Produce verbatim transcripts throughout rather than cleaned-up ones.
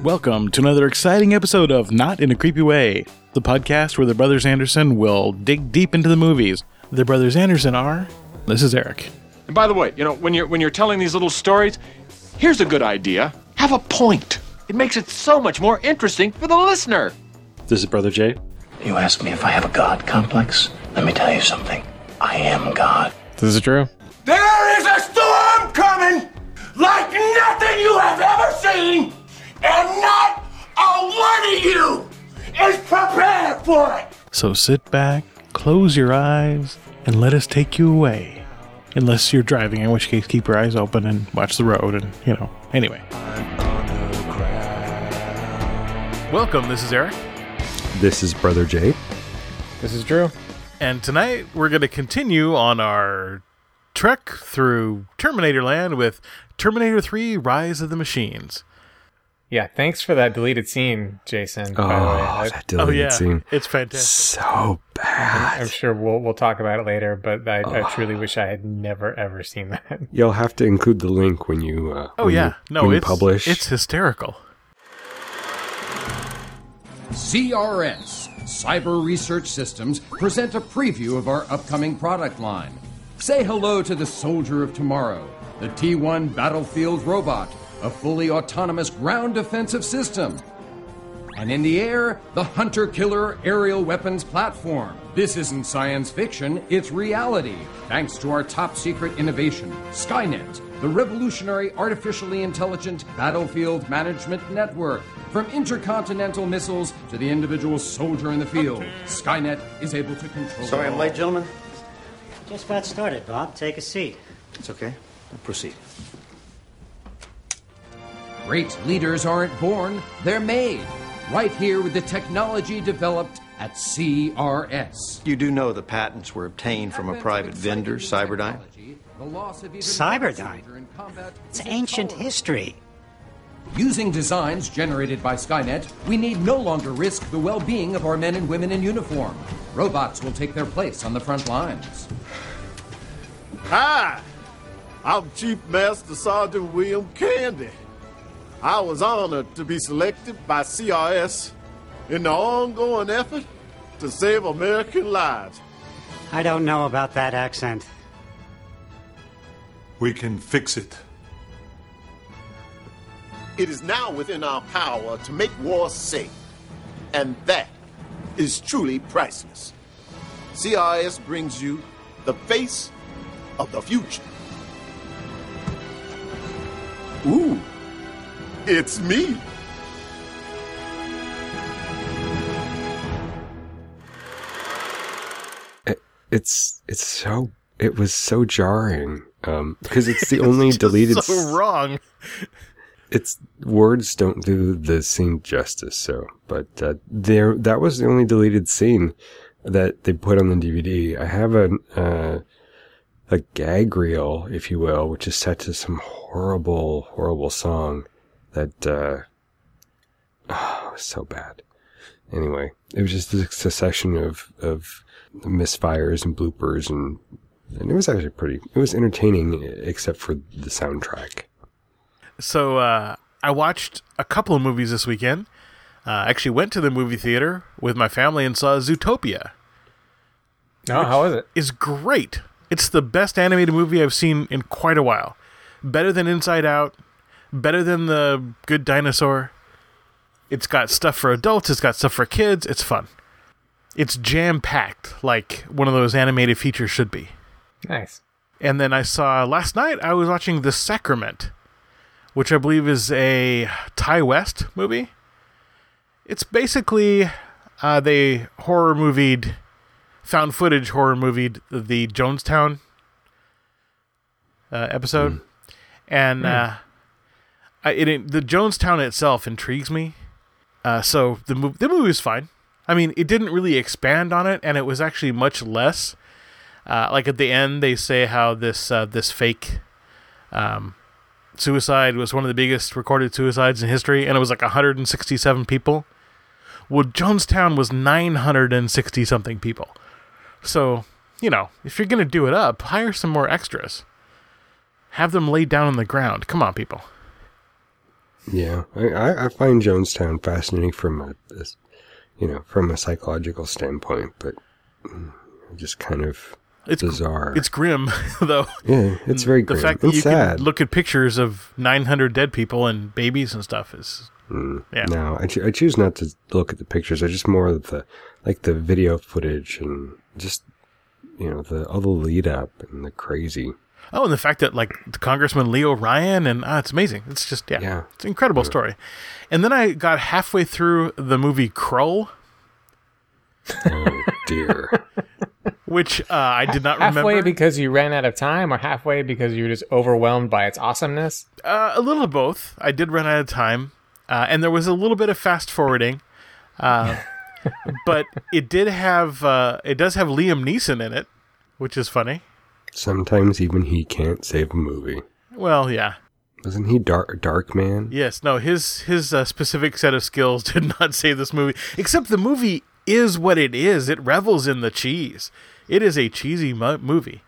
Welcome to another exciting episode of Not in a Creepy Way, the podcast where the Brothers Anderson will dig deep into the movies. The Brothers Anderson are... This is Eric. And by the way, you know, when you're when you're telling these little stories, here's a good idea. Have a point. It makes it so much more interesting for the listener. This is Brother Jay. You ask me if I have a God complex? Let me tell you something. I am God. This is Drew. There is a storm coming like nothing you have ever seen, and not a one of you is prepared for it. So sit back, close your eyes, and let us take you away. Unless you're driving, in which case keep your eyes open and watch the road and, you know, anyway. Welcome, this is Eric. This is Brother Jay. This is Drew. And tonight we're going to continue on our trek through Terminator Land with Terminator three Rise of the Machines. Yeah, thanks for that deleted scene, Jason. Oh, by the way. I, that deleted oh, yeah. scene. It's fantastic. So bad. I'm sure we'll we'll talk about it later, but I, oh. I truly wish I had never, ever seen that. You'll have to include the link when you uh, Oh, when yeah. you, no, when it's, you publish. It's hysterical. C R S, Cyber Research Systems, present a preview of our upcoming product line. Say hello to the Soldier of Tomorrow, the T one Battlefield Robot, a fully autonomous ground defensive system. And in the air, the Hunter-Killer Aerial Weapons Platform. This isn't science fiction, it's reality, thanks to our top-secret innovation, Skynet, the revolutionary artificially intelligent battlefield management network. From intercontinental missiles to the individual soldier in the field, Skynet is able to control... Sorry I'm late, gentlemen. Just about started, Bob. Take a seat. It's okay. I'll proceed. Great leaders aren't born, they're made. Right here with the technology developed at C R S. You do know the patents were obtained from a private vendor, Cyberdyne? Cyberdyne? It's ancient history. Using designs generated by Skynet, we need no longer risk the well-being of our men and women in uniform. Robots will take their place on the front lines. Hi, I'm Chief Master Sergeant William Candy. I was honored to be selected by C R S in the ongoing effort to save American lives. I don't know about that accent. We can fix it. It is now within our power to make war safe, and that is truly priceless. C R S brings you the face of the future. Ooh, it's me. It, it's it's so it was so jarring um, because it's the only it's deleted. So s- wrong. It's words don't do the scene justice. So, but uh, there that was the only deleted scene that they put on the D V D. I have a uh, a gag reel, if you will, which is set to some horrible, horrible song that uh, oh, it was so bad. Anyway, it was just a succession of of misfires and bloopers, and and it was actually pretty. It was entertaining, except for the soundtrack. So uh, I watched a couple of movies this weekend. Uh, I actually went to the movie theater with my family and saw Zootopia. Oh, how is it? It's great. It's the best animated movie I've seen in quite a while. Better than Inside Out. Better than The Good Dinosaur. It's got stuff for adults. It's got stuff for kids. It's fun. It's jam-packed like one of those animated features should be. Nice. And then I saw, last night, I was watching The Sacrament, which I believe is a Ty West movie. It's basically, uh, they horror movied, found footage horror movied the Jonestown uh, episode. Mm. And mm. Uh, I, it, the Jonestown itself intrigues me. Uh, so the, mov- the movie was fine. I mean, it didn't really expand on it, and it was actually much less. Uh, like at the end, they say how this uh, this fake um, suicide was one of the biggest recorded suicides in history, and it was like one hundred sixty-seven people. Well, Jonestown was nine hundred sixty something people. So, you know, if you're going to do it up, hire some more extras. Have them laid down on the ground. Come on, people. Yeah, I, I I find Jonestown fascinating from a, this, you know, from a psychological standpoint, but mm, just kind of it's bizarre. It's grim, though. Yeah, it's very grim. The fact that it's you sad. can look at pictures of nine hundred dead people and babies and stuff is... Mm, yeah. No, I, cho- I choose not to look at the pictures. I just more of the, like the video footage and just, you know, the all the lead up and the crazy... Oh, and the fact that, like, Congressman Leo Ryan, and ah, it's amazing. It's just, yeah, yeah. it's an incredible yeah. story. And then I got halfway through the movie Krull. Oh, dear. Which uh, I did not halfway remember. Halfway because you ran out of time, or halfway because you were just overwhelmed by its awesomeness? Uh, a little of both. I did run out of time, uh, and there was a little bit of fast forwarding. Uh, but it did have, uh, it does have Liam Neeson in it, which is funny. Sometimes even he can't save a movie. Well, yeah. Wasn't he Dark Dark Man? Yes. No, his his uh, specific set of skills did not save this movie. Except the movie is what it is. It revels in the cheese. It is a cheesy mo- movie.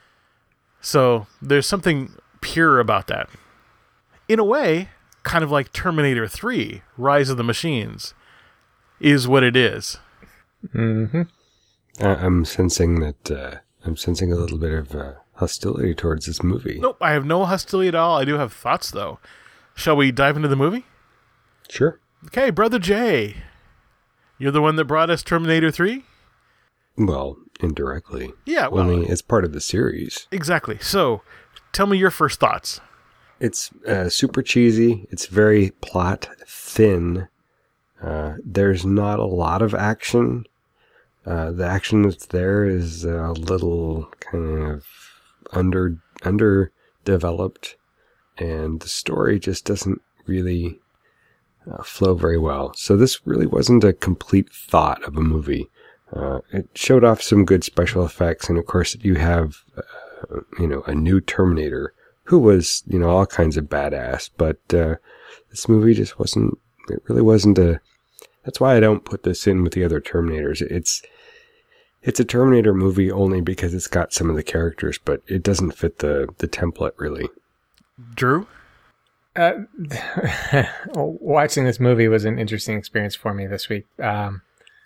So there's something pure about that. In a way, kind of like Terminator three, Rise of the Machines, is what it is. Mm-hmm. I- I'm sensing that... Uh, I'm sensing a little bit of uh, hostility towards this movie. Nope, I have no hostility at all. I do have thoughts, though. Shall we dive into the movie? Sure. Okay, Brother Jay. You're the one that brought us Terminator three? Well, indirectly. Yeah, well... Only it's part of the series. Exactly. So, tell me your first thoughts. It's uh, super cheesy. It's very plot thin. Uh, there's not a lot of action. Uh, the action that's there is a little kind of under underdeveloped, and the story just doesn't really uh, flow very well. So this really wasn't a complete thought of a movie. Uh, it showed off some good special effects, and of course you have, uh, you know, a new Terminator who was, you know, all kinds of badass. But uh, this movie just wasn't. It really wasn't a. That's why I don't put this in with the other Terminators. It's It's a Terminator movie only because it's got some of the characters, but it doesn't fit the, the template, really. Drew? Uh, watching this movie was an interesting experience for me this week. Um,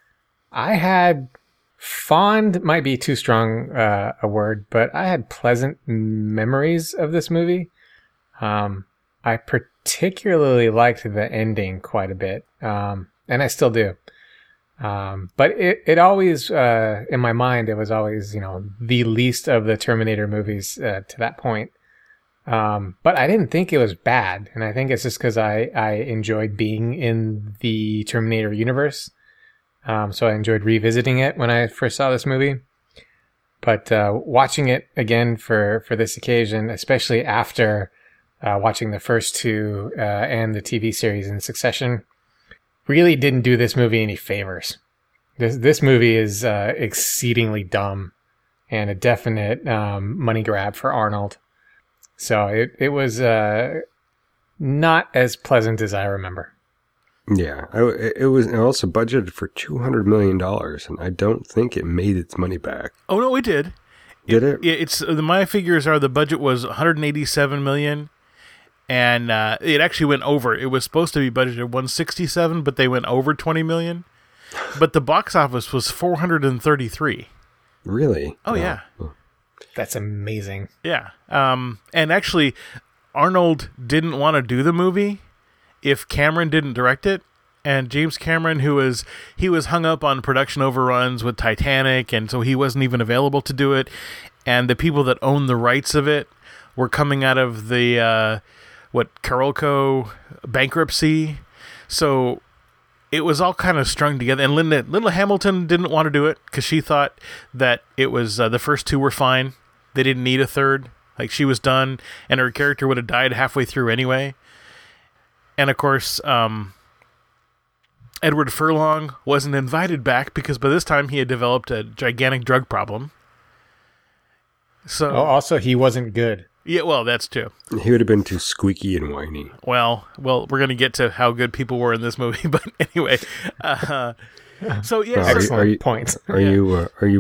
I had fond, might be too strong uh, a word, but I had pleasant memories of this movie. Um, I particularly liked the ending quite a bit, um, and I still do. Um, but it, it always, uh, in my mind, it was always, you know, the least of the Terminator movies, uh, to that point. Um, but I didn't think it was bad. And I think it's just because I, I enjoyed being in the Terminator universe. Um, so I enjoyed revisiting it when I first saw this movie. But, uh, watching it again for, for this occasion, especially after, uh, watching the first two, uh, and the T V series in succession, really didn't do this movie any favors. This this movie is uh, exceedingly dumb and a definite um, money grab for Arnold. So it it was uh, not as pleasant as I remember. Yeah, I, it was also budgeted for two hundred million dollars, and I don't think it made its money back. Oh, no, it did. Did it? Yeah, it's uh, my figures are the budget was one hundred eighty-seven million dollars. And uh, it actually went over. It was supposed to be budgeted one hundred sixty-seven, but they went over twenty million. But the box office was four hundred thirty-three. Really? Oh, wow. yeah. That's amazing. Yeah. Um, and actually, Arnold didn't want to do the movie if Cameron didn't direct it. And James Cameron, who was he was hung up on production overruns with Titanic, and so he wasn't even available to do it. And the people that owned the rights of it were coming out of the uh, what Carolco bankruptcy, so it was all kind of strung together. And Linda Linda Hamilton didn't want to do it because she thought that it was uh, the first two were fine. They didn't need a third. Like, she was done, and her character would have died halfway through anyway. And of course, um, Edward Furlong wasn't invited back because by this time he had developed a gigantic drug problem. So, oh, also, he wasn't good. Yeah, well, that's true. He would have been too squeaky and whiny. Well, well, we're going to get to how good people were in this movie, but anyway. Uh, so, yeah. Excellent are you, point. Are Yeah. you uh, are you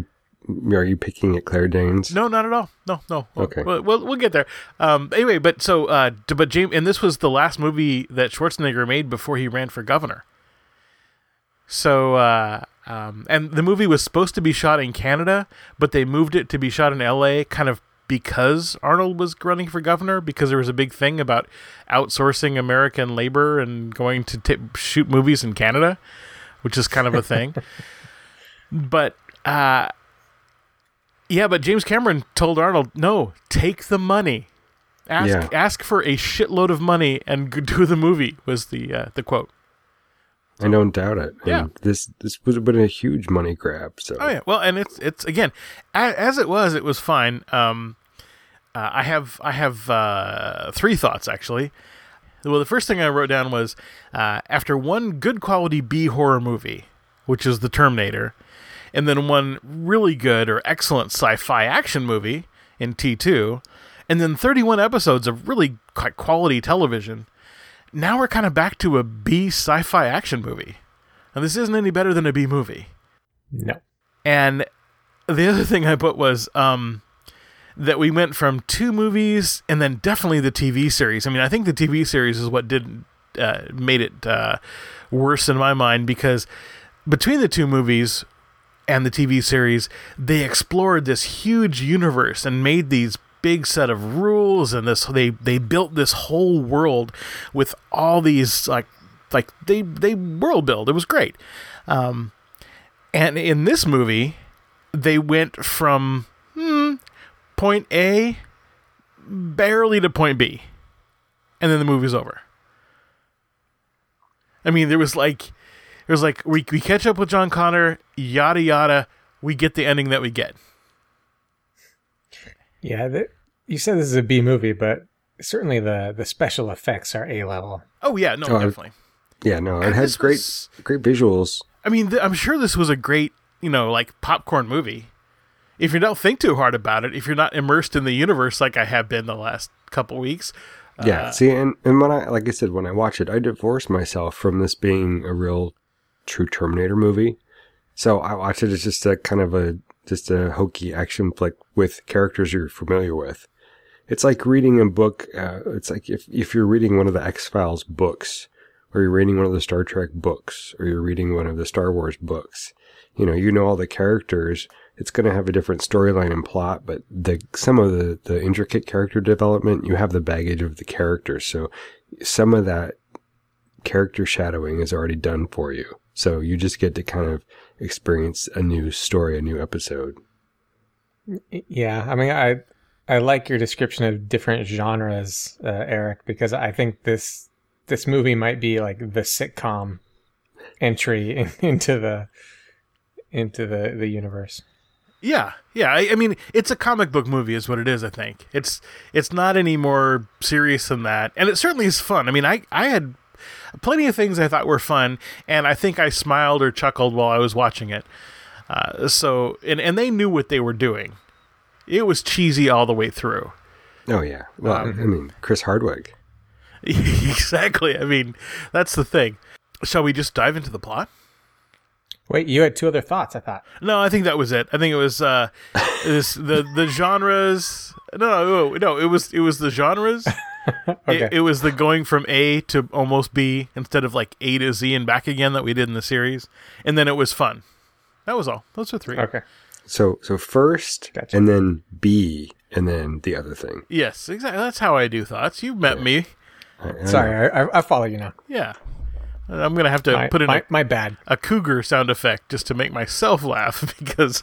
are you picking at Claire Danes? No, not at all. No, no. We'll, Okay. We'll, we'll, we'll get there. Um, anyway, but so, uh, d- but James, and this was the last movie that Schwarzenegger made before he ran for governor. So, uh, um, and the movie was supposed to be shot in Canada, but they moved it to be shot in L A kind of because Arnold was running for governor, because there was a big thing about outsourcing American labor and going to t- shoot movies in Canada, which is kind of a thing. But, uh, yeah, but James Cameron told Arnold, no, take the money. Ask Yeah. ask for a shitload of money and g- do the movie, was the uh, the quote. I don't doubt it. And Yeah. This this would have been a huge money grab. So. Oh yeah, well, and it's it's again, as, as it was, it was fine. Um, uh, I have I have uh, three thoughts actually. Well, the first thing I wrote down was uh, after one good quality B horror movie, which is The Terminator, and then one really good or excellent sci-fi action movie in T two, and then thirty-one episodes of really quite quality television. Now we're kind of back to a B sci-fi action movie. And this isn't any better than a B movie. No. And the other thing I put was um, that we went from two movies and then definitely the T V series. I mean, I think the T V series is what did uh, made it uh, worse in my mind, because between the two movies and the T V series, they explored this huge universe and made these big set of rules, and this they they built this whole world with all these like like they they world build. It was great. Um, and in this movie, they went from hmm, point A barely to point B, and then the movie's over. I mean, there was like it was like we we catch up with John Connor, yada yada. We get the ending that we get. Yeah, the, you said this is a B movie, but certainly the, the special effects are A level. Oh yeah, no, Oh, definitely. Yeah, no, it And had this great was- great visuals. I mean, th- I'm sure this was a great, you know, like popcorn movie. If you don't think too hard about it, if you're not immersed in the universe like I have been the last couple weeks. Yeah, uh, see, and, and when I, like I said, when I watch it, I divorce myself from this being a real true Terminator movie. So I watch it as just a kind of a, just a hokey action flick with characters you're familiar with. It's like reading a book. Uh, it's like if, if you're reading one of the X-Files books, or you're reading one of the Star Trek books, or you're reading one of the Star Wars books. You know, you know all the characters. It's going to have a different storyline and plot, but the some of the, the intricate character development, you have the baggage of the characters. So some of that character shadowing is already done for you. So you just get to kind of experience a new story, a new episode. Yeah, I mean, I I like your description of different genres, uh, Eric, because I think this this movie might be like the sitcom entry in, into the into the, the universe. Yeah, yeah. I, I mean, it's a comic book movie, is what it is. I think it's it's not any more serious than that, and it certainly is fun. I mean, I I had plenty of things I thought were fun, and I think I smiled or chuckled while I was watching it. Uh, so, and and they knew what they were doing. It was cheesy all the way through. Oh yeah. Well, Um, I mean, Chris Hardwick. Exactly. I mean, that's the thing. Shall we just dive into the plot? Wait, you had two other thoughts, I thought. No, I think that was it. I think it was uh, this the the genres. No, no, no. It was it was the genres. Okay. It, it was the going from A to almost B instead of like A to Z and back again that we did in the series, and then it was fun. That was all. Those are three. Okay. So so first, Gotcha. and then B, and then the other thing. Yes, exactly. That's how I do thoughts. You met me. I- I Sorry, I, I, I follow you now. Yeah. I'm gonna have to My, put in my, a, my bad. a cougar sound effect just to make myself laugh because.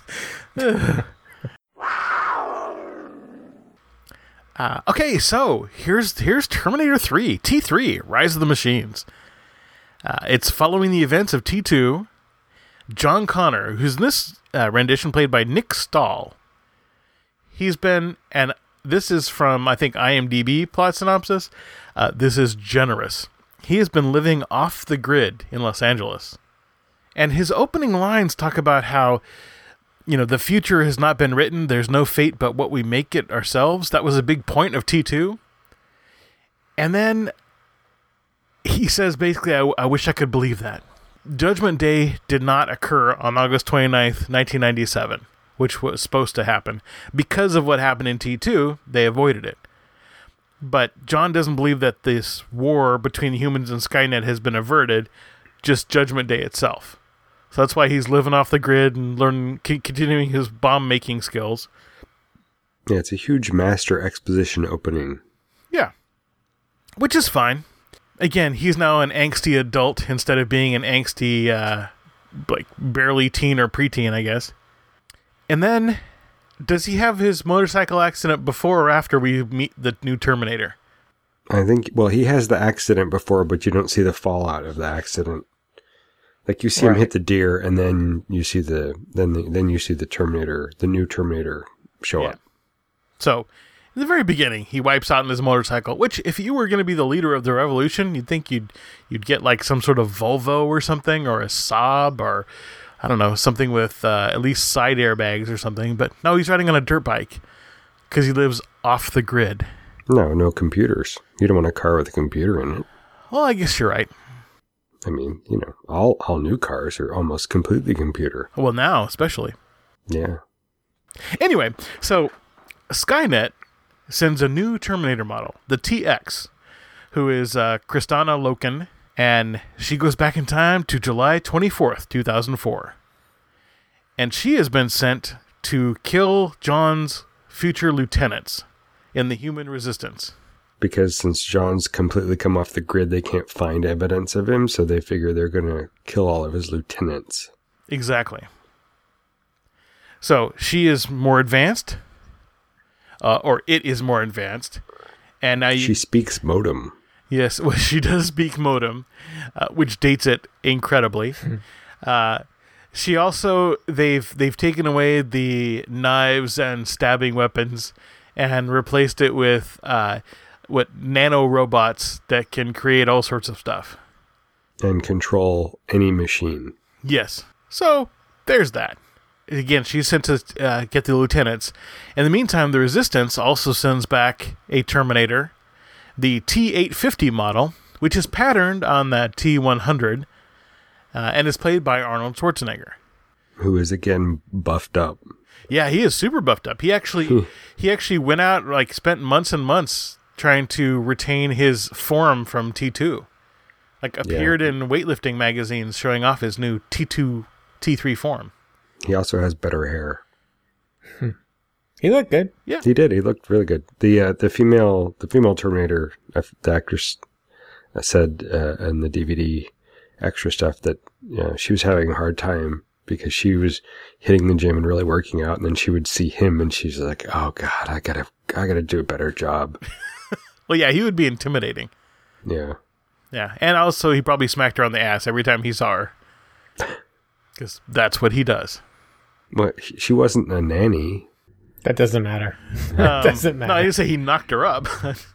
Uh, okay, so here's here's Terminator three, T three, Rise of the Machines. Uh, it's following the events of T two. John Connor, who's in this uh, rendition played by Nick Stahl. He's been, and this is from, I think, IMDb plot synopsis. Uh, this is generous. He has been living off the grid in Los Angeles. And his opening lines talk about how, you know, the future has not been written. There's no fate but what we make it ourselves. That was a big point of T two. And then he says, basically, I, I wish I could believe that. Judgment Day did not occur on August twenty-ninth, nineteen ninety-seven. which was supposed to happen. Because of what happened in T two, they avoided it. But John doesn't believe that this war between humans and Skynet has been averted, just Judgment Day itself. So that's why he's living off the grid and learning, c- continuing his bomb-making skills. Yeah, it's a huge master exposition opening. Yeah. Which is fine. Again, he's now an angsty adult instead of being an angsty, uh, like, barely teen or preteen, I guess. And then, does he have his motorcycle accident before or after we meet the new Terminator? I think, well, he has the accident before, but you don't see the fallout of the accident. Like, you see Right. him hit the deer, and then you see the, then the, then you see the Terminator, the new Terminator show Yeah. up. So, in the very beginning, he wipes out on his motorcycle, which, if you were going to be the leader of the revolution, you'd think you'd you'd get, like, some sort of Volvo or something, or a Saab, or, I don't know, something with uh, at least side airbags or something. But no, he's riding on a dirt bike, because he lives off the grid. No, no computers. You don't want a car with a computer in it. Well, I guess you're right. I mean, you know, all, all new cars are almost completely computer. Well, now, especially. Yeah. Anyway, so Skynet sends a new Terminator model, the T X, who is uh, Kristana Loken, and she goes back in time to July twenty-fourth, two thousand four. And she has been sent to kill John's future lieutenants in the human resistance. Because since John's completely come off the grid, they can't find evidence of him, so they figure they're going to kill all of his lieutenants. Exactly. So she is more advanced, uh, or it is more advanced, and now you, She speaks modem. yes, well, she does speak modem, uh, which dates it incredibly. uh, she also they've they've taken away the knives and stabbing weapons and replaced it with uh, what nano robots that can create all sorts of stuff. And control any machine. Yes. So, there's that. Again, she's sent to uh, get the lieutenants. In the meantime, the Resistance also sends back a Terminator, the T eight fifty model, which is patterned on the T one hundred, uh, and is played by Arnold Schwarzenegger. Who is, again, buffed up. Yeah, he is super buffed up. He actually he actually went out, like, spent months and months trying to retain his form from T two. Like, appeared Yeah. in weightlifting magazines showing off his new T two, T three form. He also has better hair. He looked good. Yeah. He did. He looked really good. The uh, the female the female Terminator, uh, the actress uh, said uh, in the D V D extra stuff that you know, she was having a hard time because she was hitting the gym and really working out, and then she would see him and she's like, "Oh God, I gotta I gotta do a better job." Well, yeah, he would be intimidating. Yeah. Yeah, and also he probably smacked her on the ass every time he saw her. Because that's what he does. Well, she wasn't a nanny. That doesn't matter. Um, doesn't matter. No, I didn't say he knocked her up.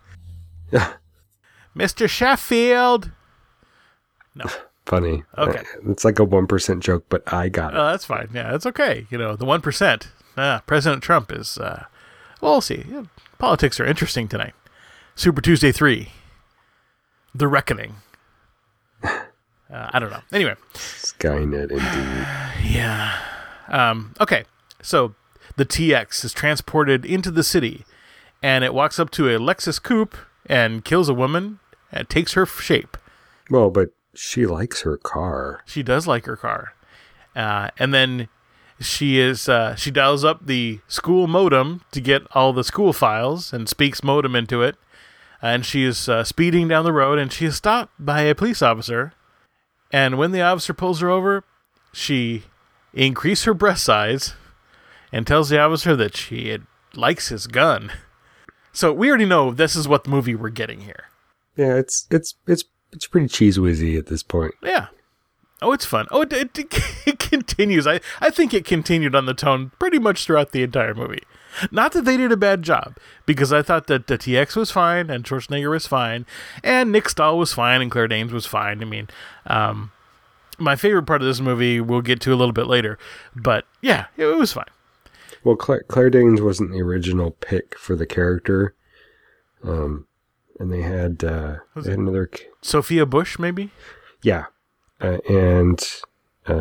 Mister Sheffield! No. Funny. Okay. Uh, It's like a one percent joke, but I got it. Uh, that's fine. Yeah, that's okay. You know, the one percent. Ah, President Trump is, uh, well, we'll see. Yeah, politics are interesting tonight. Super Tuesday three. The Reckoning. Uh, I don't know. Anyway. Skynet, indeed. Yeah. Um, okay. So the T X is transported into the city, and it walks up to a Lexus coupe and kills a woman and takes her shape. Well, but she likes her car. She does like her car. Uh, and then she is uh, she dials up the school modem to get all the school files and speaks modem into it. And she is uh, speeding down the road, and she is stopped by a police officer. And when the officer pulls her over, she increases her breast size and tells the officer that she likes his gun. So we already know this is what the movie we're getting here. Yeah, it's it's it's it's pretty cheese whizzy at this point. Yeah. Oh, it's fun. Oh, it, it, it continues. I, I think it continued on the tone pretty much throughout the entire movie. Not that they did a bad job, because I thought that the T X was fine, and Schwarzenegger was fine, and Nick Stahl was fine, and Claire Danes was fine. I mean, um, my favorite part of this movie we'll get to a little bit later, but yeah, it, it was fine. Well, Claire, Claire Danes wasn't the original pick for the character, um, and they had, uh, they had another... Sophia Bush, maybe? Yeah, uh, and uh,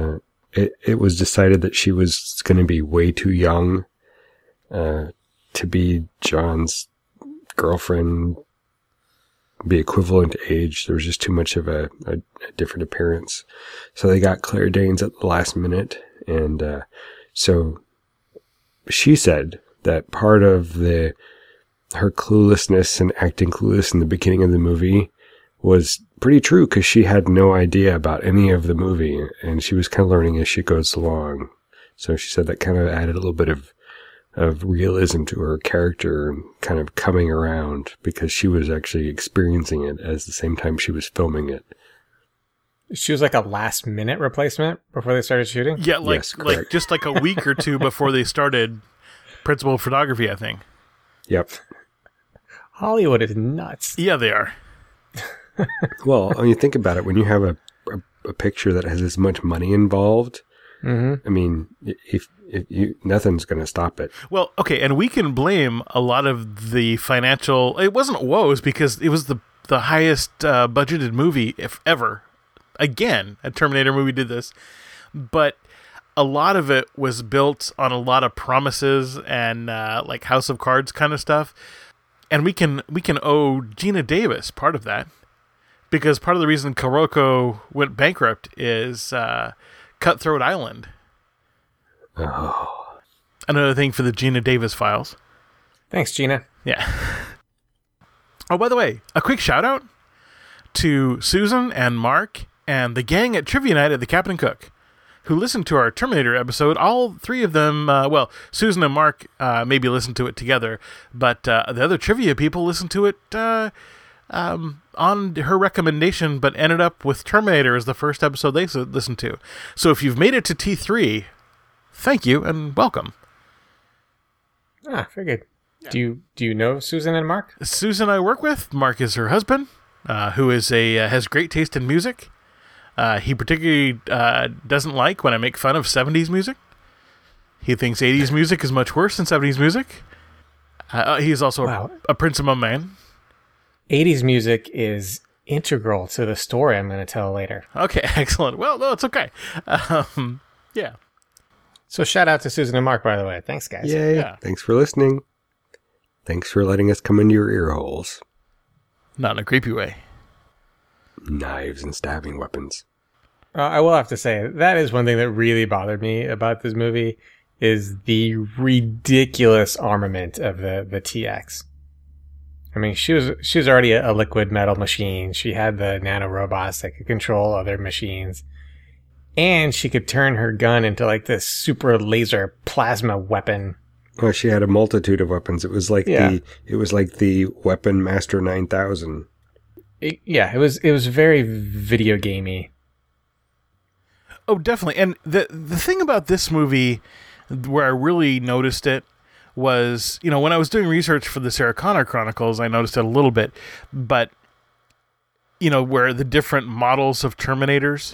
it, it was decided that she was going to be way too young uh, to be John's girlfriend, be equivalent age. There was just too much of a, a, a different appearance. So they got Claire Danes at the last minute. And uh, so she said that part of the her cluelessness and acting clueless in the beginning of the movie was pretty true, because she had no idea about any of the movie, and she was kind of learning as she goes along. So she said that kind of added a little bit of of realism to her character and kind of coming around, because she was actually experiencing it at the same time she was filming it. She was like a last minute replacement before they started shooting? Yeah, like Yes, like correct. just like a week or two before they started principal photography, I think. Yep. Hollywood is nuts. Yeah, they are. Well, when you think about it, when you have a, a, a picture that has as much money involved, Mm-hmm. I mean, if, if you, nothing's going to stop it. Well, okay, and we can blame a lot of the financial. It wasn't woes, because it was the the highest uh, budgeted movie, if ever. Again, a Terminator movie did this, but a lot of it was built on a lot of promises and uh, like House of Cards kind of stuff. And we can we can owe Gina Davis part of that, because part of the reason Kuroko went bankrupt is uh, Cutthroat Island. Oh. Another thing for the Gina Davis files. Thanks, Gina. Yeah. Oh, by the way, a quick shout out to Susan and Mark and the gang at Trivia Night at the Captain Cook, who listened to our Terminator episode. All three of them, uh, well, Susan and Mark uh, maybe listened to it together, but uh, the other trivia people listened to it uh, um, on her recommendation, but ended up with Terminator as the first episode they s- listened to. So if you've made it to T three, thank you and welcome. Ah, very good. Do you do you know Susan and Mark? Susan I work with. Mark is her husband, uh, who is a uh, has great taste in music. Uh, he particularly uh, doesn't like when I make fun of seventies music. He thinks eighties music is much worse than seventies music. Uh, he's also Wow. a, a Prince Among Men. eighties music is integral to the story I'm going to tell later. Okay, excellent. Well, no, it's okay. Um, yeah. So shout out to Susan and Mark, by the way. Thanks, guys. Yay. Yeah. Thanks for listening. Thanks for letting us come into your ear holes. Not in a creepy way. Knives and stabbing weapons. Uh, I will have to say, that is one thing that really bothered me about this movie, is the ridiculous armament of the, the T X. I mean, she was she was already a, a liquid metal machine. She had the nanorobots that could control other machines. And she could turn her gun into like this super laser plasma weapon. Well, she had a multitude of weapons. It was like Yeah. the it was like the Weapon Master nine thousand. It, yeah, it was it was very video gamey. Oh, definitely. And the the thing about this movie where I really noticed it was, you know, when I was doing research for the Sarah Connor Chronicles, I noticed it a little bit, but, you know, where the different models of Terminators,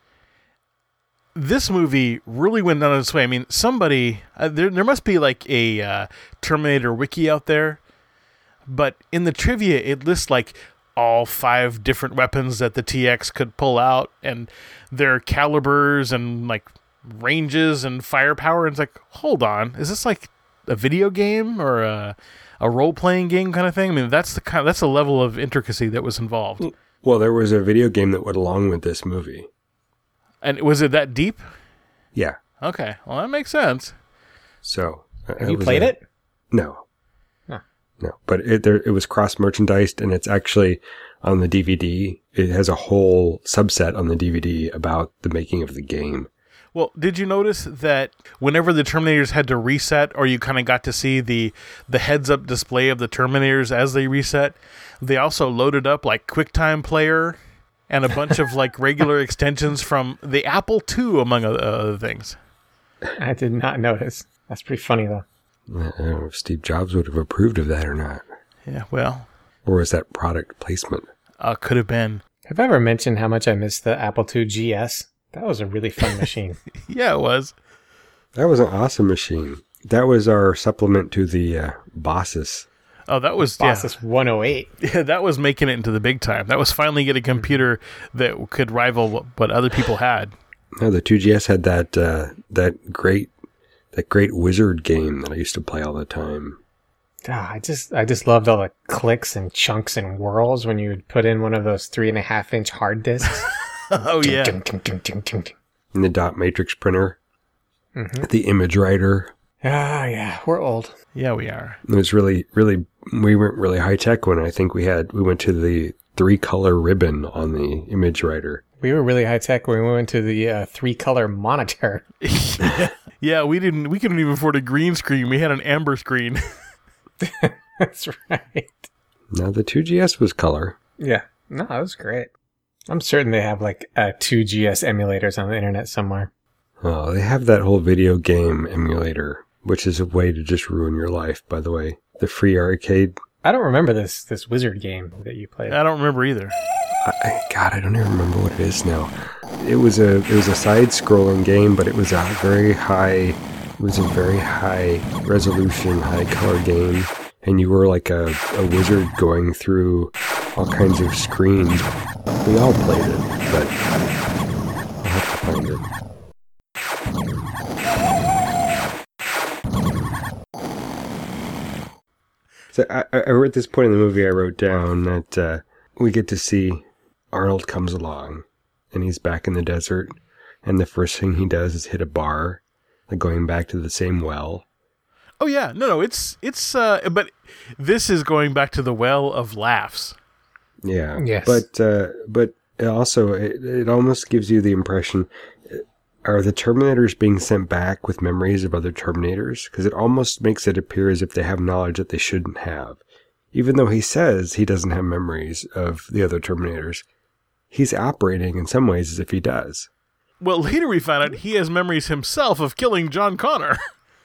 this movie really went down its way. I mean, somebody, uh, there there must be like a uh, Terminator wiki out there, but in the trivia, it lists like all five different weapons that the T X could pull out and their calibers and like ranges and firepower. And it's like, hold on, is this like a video game or a, a role-playing game kind of thing? I mean, that's the kind that's the level of intricacy that was involved. Well, there was a video game that went along with this movie. And was it that deep? Yeah. Okay, well, that makes sense. So uh, Have you was played a- it? No. Huh. No, but it there it was cross merchandised, and it's actually on the D V D. It has a whole subset on the D V D about the making of the game. Well, did you notice that whenever the Terminators had to reset, or you kind of got to see the the heads-up display of the Terminators as they reset, they also loaded up like QuickTime Player and a bunch of like regular extensions from the Apple two, among other, other things. I did not notice. That's pretty funny, though. I don't know if Steve Jobs would have approved of that or not. Yeah, well, Or was that product placement? uh, could have been. Have I ever mentioned how much I miss the Apple two G S? That was a really fun machine. Yeah, it was. That was an awesome machine. That was our supplement to the uh, Bosses. Oh, that was Bosses one oh eight. yeah. Yeah, that was making it into the big time. That was finally getting a computer that could rival what, what other people had. No, the two G S had that uh, that great that great wizard game that I used to play all the time. Ah, I just I just loved all the clicks and chunks and whirls when you would put in one of those three and a half inch hard disks. Oh yeah. Ding, ding, ding, ding, ding, ding. And the dot matrix printer, Mhm. the image writer. Ah, yeah, we're old. Yeah, we are. It was really, really, we weren't really high tech when I think we had, we went to the three color ribbon on the image writer. We were really high tech when we went to the uh, three color monitor. Yeah, we didn't. We couldn't even afford a green screen. We had an amber screen. That's right. Now the two G S was color. Yeah, no, that was great. I'm certain they have like uh, two G S emulators on the internet somewhere. Oh, they have that whole video game emulator, which is a way to just ruin your life, by the way. The free arcade. I don't remember this this wizard game that you played. I don't remember either. I, God, I don't even remember what it is now. It was a it was a side-scrolling game, but it was a very high it was a very high resolution, high color game, and you were like a, a wizard going through all kinds of screens. We all played it, but I'll have to find it. So I, I wrote this point in the movie. I wrote down that uh, we get to see Arnold comes along, and he's back in the desert, and the first thing he does is hit a bar, like going back to the same well. Oh yeah, no, no, it's it's. Uh, but this is going back to the well of laughs. Yeah. Yes. But uh, but also it, it almost gives you the impression. Are the Terminators being sent back with memories of other Terminators? Because it almost makes it appear as if they have knowledge that they shouldn't have. Even though he says he doesn't have memories of the other Terminators, he's operating in some ways as if he does. Well, later we found out he has memories himself of killing John Connor.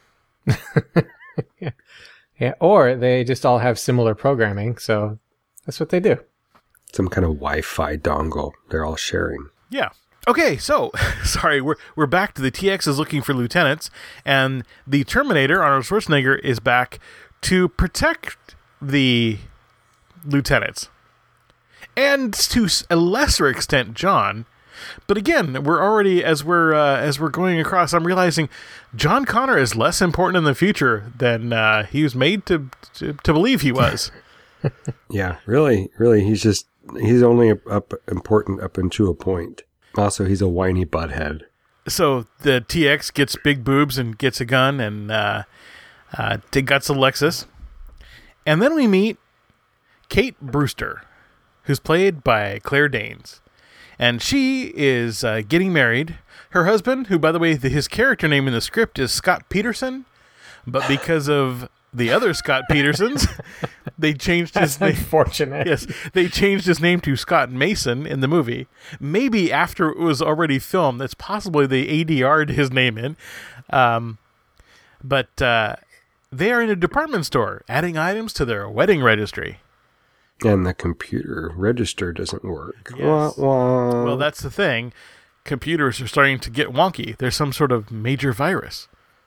yeah. yeah, or they just all have similar programming, so that's what they do. Some kind of Wi-Fi dongle they're all sharing. Yeah. Okay, so, sorry, we're we're back to the T X is looking for lieutenants, and the Terminator, Arnold Schwarzenegger, is back to protect the lieutenants. And to a lesser extent, John. But again, we're already, as we're uh, as we're going across, I'm realizing John Connor is less important in the future than uh, he was made to, to, to believe he was. Yeah, really, really, he's just, he's only up, up important up until a point. Also, he's a whiny butthead. So the T X gets big boobs and gets a gun and uh, uh, guts a Lexus. And then we meet Kate Brewster, who's played by Claire Danes. And she is uh, getting married. Her husband, who, by the way, the, his character name in the script is Scott Peterson. But because of the other Scott Petersons, they changed his That's name. unfortunate. Yes, they changed his name to Scott Mason in the movie. Maybe after it was already filmed, that's possibly they A D R'd his name in. Um, but uh, they are in a department store, adding items to their wedding registry. And the computer register doesn't work. Yes. Wah, wah. Well, that's the thing. Computers are starting to get wonky. There's some sort of major virus.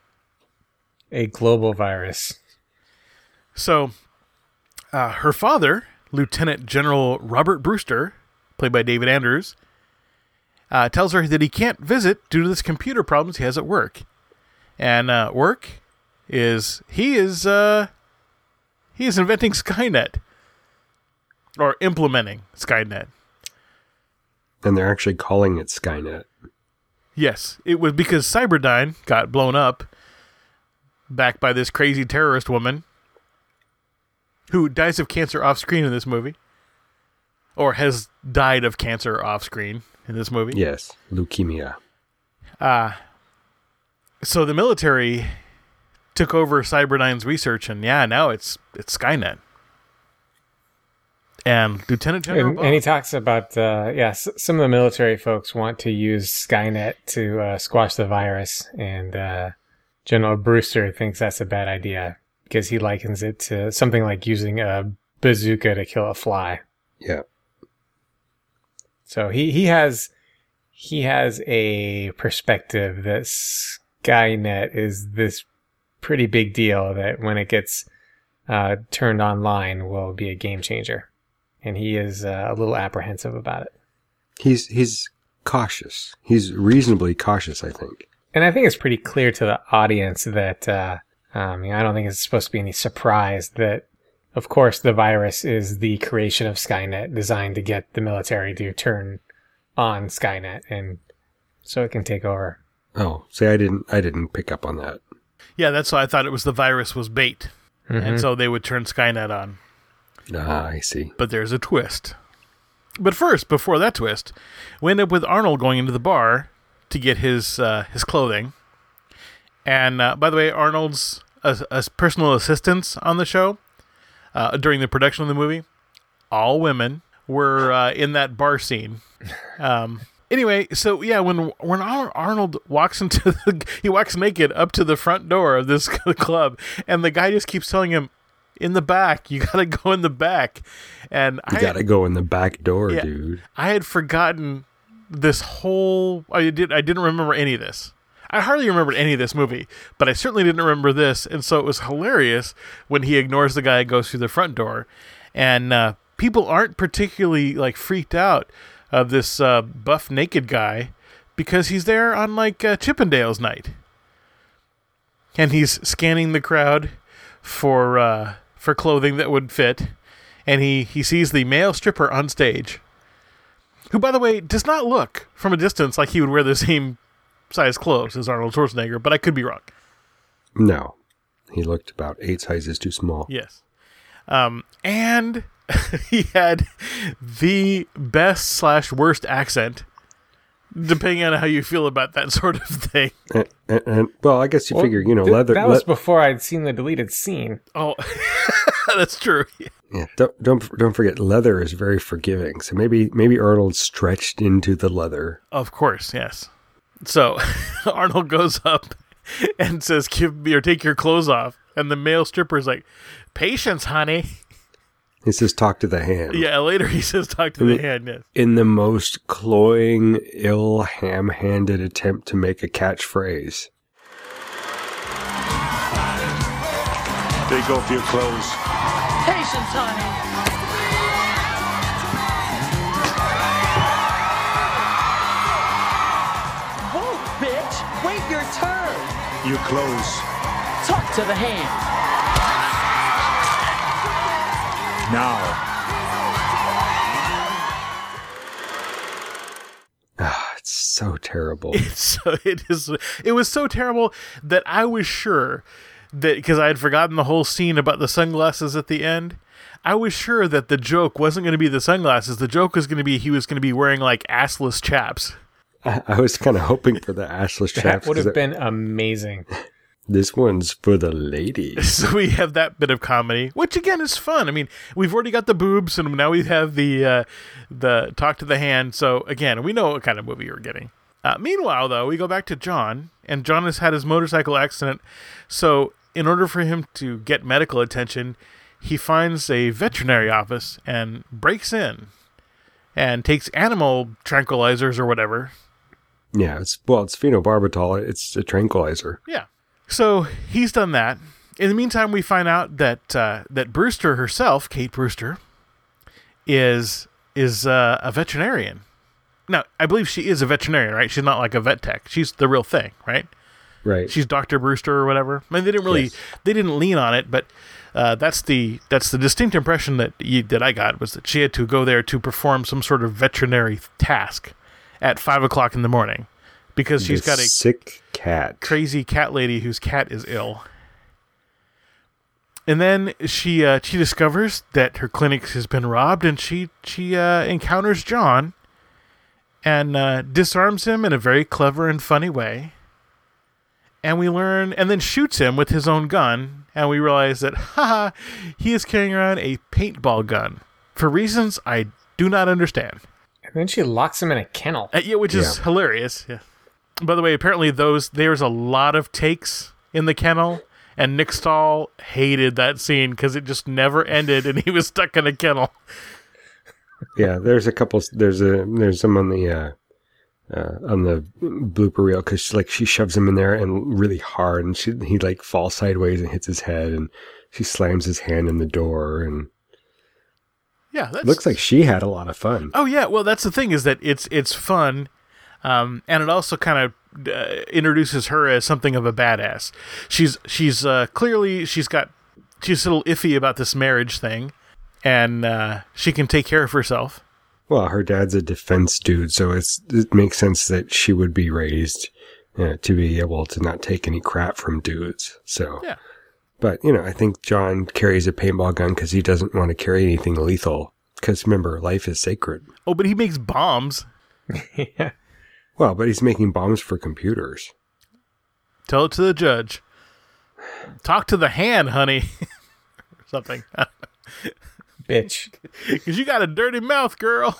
A global virus. So, uh, her father, Lieutenant General Robert Brewster, played by David Andrews, uh, tells her that he can't visit due to this computer problems he has at work. And uh, work is, he is, uh, he is inventing Skynet. Or implementing Skynet. And they're actually calling it Skynet. Yes, it was because Cyberdyne got blown up back by this crazy terrorist woman who dies of cancer off screen in this movie. Or has died of cancer off screen in this movie. Yes, leukemia. Uh, so the military took over Cyberdyne's research, and yeah, now it's it's Skynet. And Lieutenant General And, Bob, and he talks about, uh, yeah, s- some of the military folks want to use Skynet to uh, squash the virus, and uh, General Brewster thinks that's a bad idea because he likens it to something like using a bazooka to kill a fly. Yeah. So he, he has he has a perspective that Skynet is this pretty big deal that when it gets uh, turned online will be a game changer. And he is uh, a little apprehensive about it. He's he's cautious. He's reasonably cautious, I think. And I think it's pretty clear to the audience that, uh, um, you know, I don't think it's supposed to be any surprise that, of course, the virus is the creation of Skynet designed to get the military to turn on Skynet and so it can take over. Oh, see, I didn't, I didn't pick up on that. Yeah, that's why I thought it was the virus was bait. Mm-hmm. And so they would turn Skynet on. Ah, I see. But there's a twist. But first, before that twist, we end up with Arnold going into the bar to get his uh, his clothing. And uh, by the way, Arnold's uh, uh, personal assistants on the show uh, during the production of the movie, all women, were uh, in that bar scene. Um, anyway, so yeah, when when Arnold walks into the, he walks naked up to the front door of this club, and the guy just keeps telling him, in the back, you gotta go in the back. And you I gotta had, go in the back door, yeah, dude. I had forgotten this whole. I did. I didn't remember any of this. I hardly remembered any of this movie, but I certainly didn't remember this. And so it was hilarious when he ignores the guy and goes through the front door, and uh, people aren't particularly like freaked out of this uh, buff naked guy because he's there on like uh, Chippendales night, and he's scanning the crowd for uh, for clothing that would fit, and he, he sees the male stripper on stage, who, by the way, does not look from a distance like he would wear the same size clothes as Arnold Schwarzenegger, but I could be wrong. No, he looked about eight sizes too small. Yes, um, and he had the best slash worst accent, depending on how you feel about that sort of thing. And, and, and well, I guess you well, figure, you know, th- leather. That was le- before I'd seen the deleted scene. Oh, that's true. Yeah, don't don't don't forget, leather is very forgiving. So maybe maybe Arnold stretched into the leather. Of course, yes. So Arnold goes up and says, "Give me or take your clothes off," and the male stripper's like, "Patience, honey." He says, "Talk to the hand." Yeah, later he says, "Talk to in the, the hand." Yes. In the most cloying, ill, ham-handed attempt to make a catchphrase. Take off your clothes. Patience, honey. Whoa, bitch! Wait your turn. Your clothes. Talk to the hand. Now. Ah, it's so terrible. It's so, it is. It was so terrible that I was sure that, because I had forgotten the whole scene about the sunglasses at the end, I was sure that the joke wasn't going to be the sunglasses. The joke was going to be he was going to be wearing like assless chaps. I, I was kind of hoping for the assless chaps. That would have been amazing. This one's for the ladies. So we have that bit of comedy, which again is fun. I mean, we've already got the boobs, and now we have the uh, the talk to the hand. So again, we know what kind of movie you're getting. Uh, meanwhile, though, we go back to John, and John has had his motorcycle accident. So in order for him to get medical attention, he finds a veterinary office and breaks in and takes animal tranquilizers or whatever. Yeah, it's well, it's phenobarbital. It's a tranquilizer. Yeah. So he's done that. In the meantime, we find out that uh, that Brewster herself, Kate Brewster, is is uh, a veterinarian. Now, I believe she is a veterinarian, right? She's not like a vet tech. She's the real thing, right? Right. She's Doctor Brewster or whatever. I mean, they didn't really yes. they didn't lean on it, but uh, that's the that's the distinct impression that you, that I got was that she had to go there to perform some sort of veterinary task at five o'clock in the morning. Because she's got a sick cat, crazy cat lady whose cat is ill, and then she uh, she discovers that her clinic has been robbed, and she she uh, encounters John, and uh, disarms him in a very clever and funny way, and we learn, and then shoots him with his own gun, and we realize that haha, he is carrying around a paintball gun for reasons I do not understand. And then she locks him in a kennel, uh, yeah, which is yeah. hilarious. Yeah. By the way, apparently those there's a lot of takes in the kennel, and Nick Stahl hated that scene because it just never ended, and he was stuck in a kennel. Yeah, there's a couple. There's a there's some on the uh, uh, on the blooper reel because like she shoves him in there and really hard, and she he like falls sideways and hits his head, and she slams his hand in the door, and yeah, that's... looks like she had a lot of fun. Oh yeah, well that's the thing is that it's it's fun. Um, and it also kind of uh, introduces her as something of a badass. She's she's uh, clearly she's got she's a little iffy about this marriage thing, and uh, she can take care of herself. Well, her dad's a defense dude, so it's it makes sense that she would be raised uh, to be able to not take any crap from dudes. So, yeah. But you know, I think John carries a paintball gun because he doesn't want to carry anything lethal. Because remember, life is sacred. Oh, but he makes bombs. Yeah. Well, but he's making bombs for computers. Tell it to the judge. Talk to the hand, honey. Or something. Bitch. Because you got a dirty mouth, girl.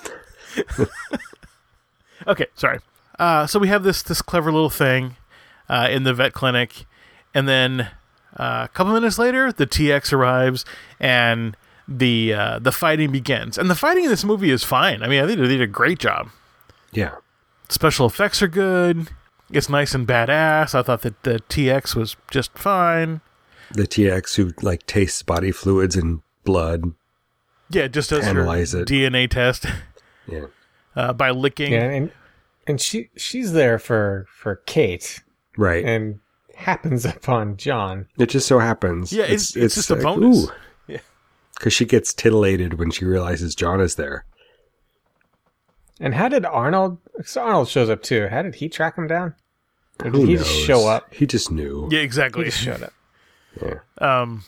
Okay, sorry. Uh, so we have this this clever little thing uh, in the vet clinic. And then uh, a couple minutes later, the T X arrives and the uh, the fighting begins. And the fighting in this movie is fine. I mean, I think they did a great job. Yeah. Special effects are good. It's nice and badass. I thought that the T X was just fine. The T X who like tastes body fluids and blood. Yeah, just does analyze her it. D N A test. Yeah. Uh, by licking. Yeah, and and she she's there for for Kate. Right. And happens upon John. It just so happens. Yeah, it's it's, it's just a bonus. Ooh. Yeah. Because she gets titillated when she realizes John is there. And how did Arnold... So Arnold shows up too. How did he track him down? Or did Who he knows? just show up? He just knew. Yeah, exactly. He just showed up. Yeah. Um.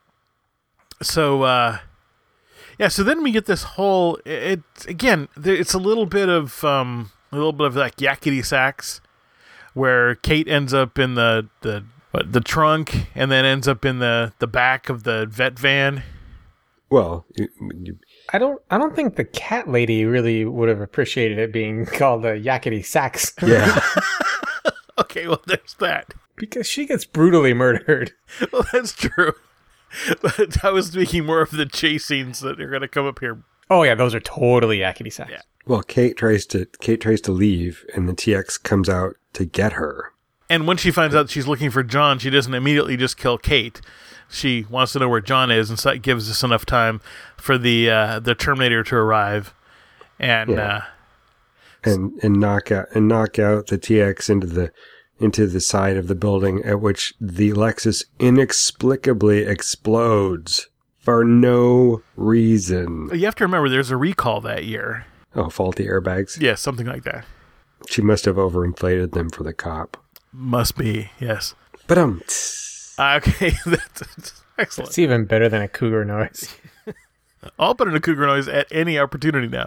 So, uh... yeah, so then we get this whole... It, it again, it's a little bit of... um, a little bit of like yakety sax, where Kate ends up in the... the what, the trunk, and then ends up in the, the back of the vet van. Well, you, you, I don't. I don't think the cat lady really would have appreciated it being called a yakety sax. Yeah. Okay, well, there's that. Because she gets brutally murdered. Well, that's true. But I was speaking more of the chase scenes that are going to come up here. Oh yeah, those are totally yakety sax. Yeah. Well, Kate tries to Kate tries to leave, and the T X comes out to get her. And when she finds out she's looking for John, she doesn't immediately just kill Kate. She wants to know where John is, and so that gives us enough time for the uh, the Terminator to arrive, and Yeah. uh, and and knock out and knock out the T X into the into the side of the building, at which the Lexus inexplicably explodes for no reason. you have to remember there's a recall that year. Oh, faulty airbags. Yeah, something like that. She must have overinflated them for the cop. Must be, yes. But um. Uh, okay, that's, that's excellent. It's even better than a cougar noise. I'll put in a cougar noise at any opportunity now.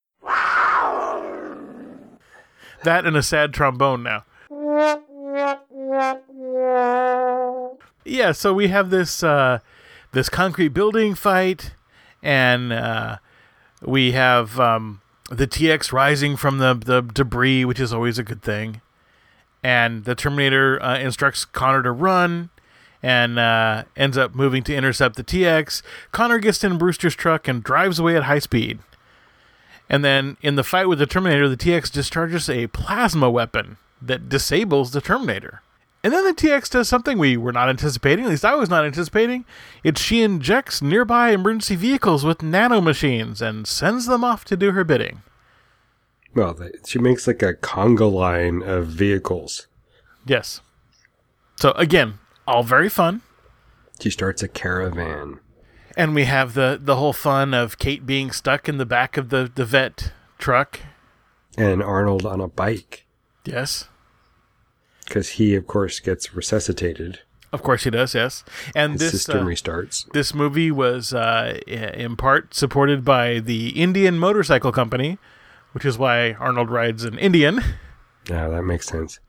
That and a sad trombone now. Yeah, so we have this uh, this concrete building fight, and uh, we have um, the T X rising from the, the debris, which is always a good thing. And the Terminator uh, instructs Connor to run, and uh, ends up moving to intercept the T X. Connor gets in Brewster's truck and drives away at high speed. And then in the fight with the Terminator, the T X discharges a plasma weapon that disables the Terminator. And then the T X does something we were not anticipating, at least I was not anticipating. It's she injects nearby emergency vehicles with nanomachines and sends them off to do her bidding. Well, they, she makes like a conga line of vehicles. Yes. So again, all very fun. She starts a caravan. And we have the, the whole fun of Kate being stuck in the back of the, the vet truck. And Arnold on a bike. Yes. Because he, of course, gets resuscitated. Of course he does, yes. And His this system uh, restarts. This movie was uh, in part supported by the Indian Motorcycle Company, which is why Arnold rides an Indian. Yeah, that makes sense.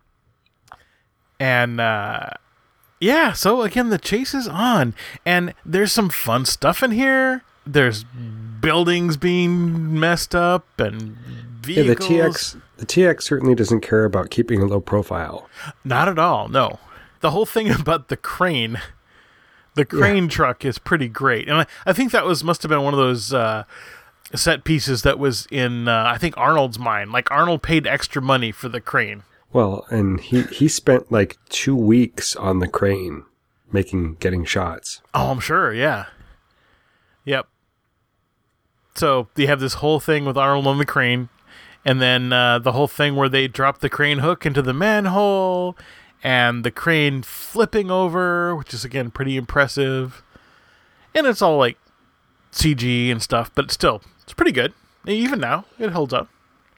And uh, yeah, so again, the chase is on, and there's some fun stuff in here. There's buildings being messed up and vehicles. Yeah, the T X, the T X certainly doesn't care about keeping a low profile. Not at all. No, the whole thing about the crane, the crane yeah. truck is pretty great, and I, I think that was must have been one of those uh, set pieces that was in uh, I think Arnold's mind. Like Arnold paid extra money for the crane. Well, and he, he spent like two weeks on the crane making, getting shots. Oh, I'm sure. Yeah. Yep. So you have this whole thing with Arnold on the crane, And then uh, the whole thing where they drop the crane hook into the manhole and the crane flipping over, which is, again, pretty impressive. And it's all like C G and stuff, but still, it's pretty good. Even now, it holds up.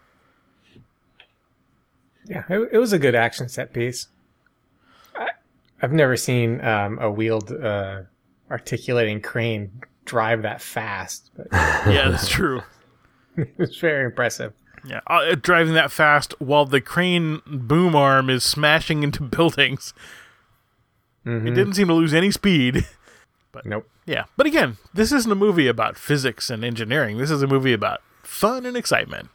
Yeah, it, it was a good action set piece. I, I've never seen um, a wheeled uh, articulating crane drive that fast. But yeah, that's true. It was very impressive. Yeah, uh, driving that fast while the crane boom arm is smashing into buildings. Mm-hmm. It didn't seem to lose any speed. But nope. Yeah, but again, this isn't a movie about physics and engineering. This is a movie about fun and excitement.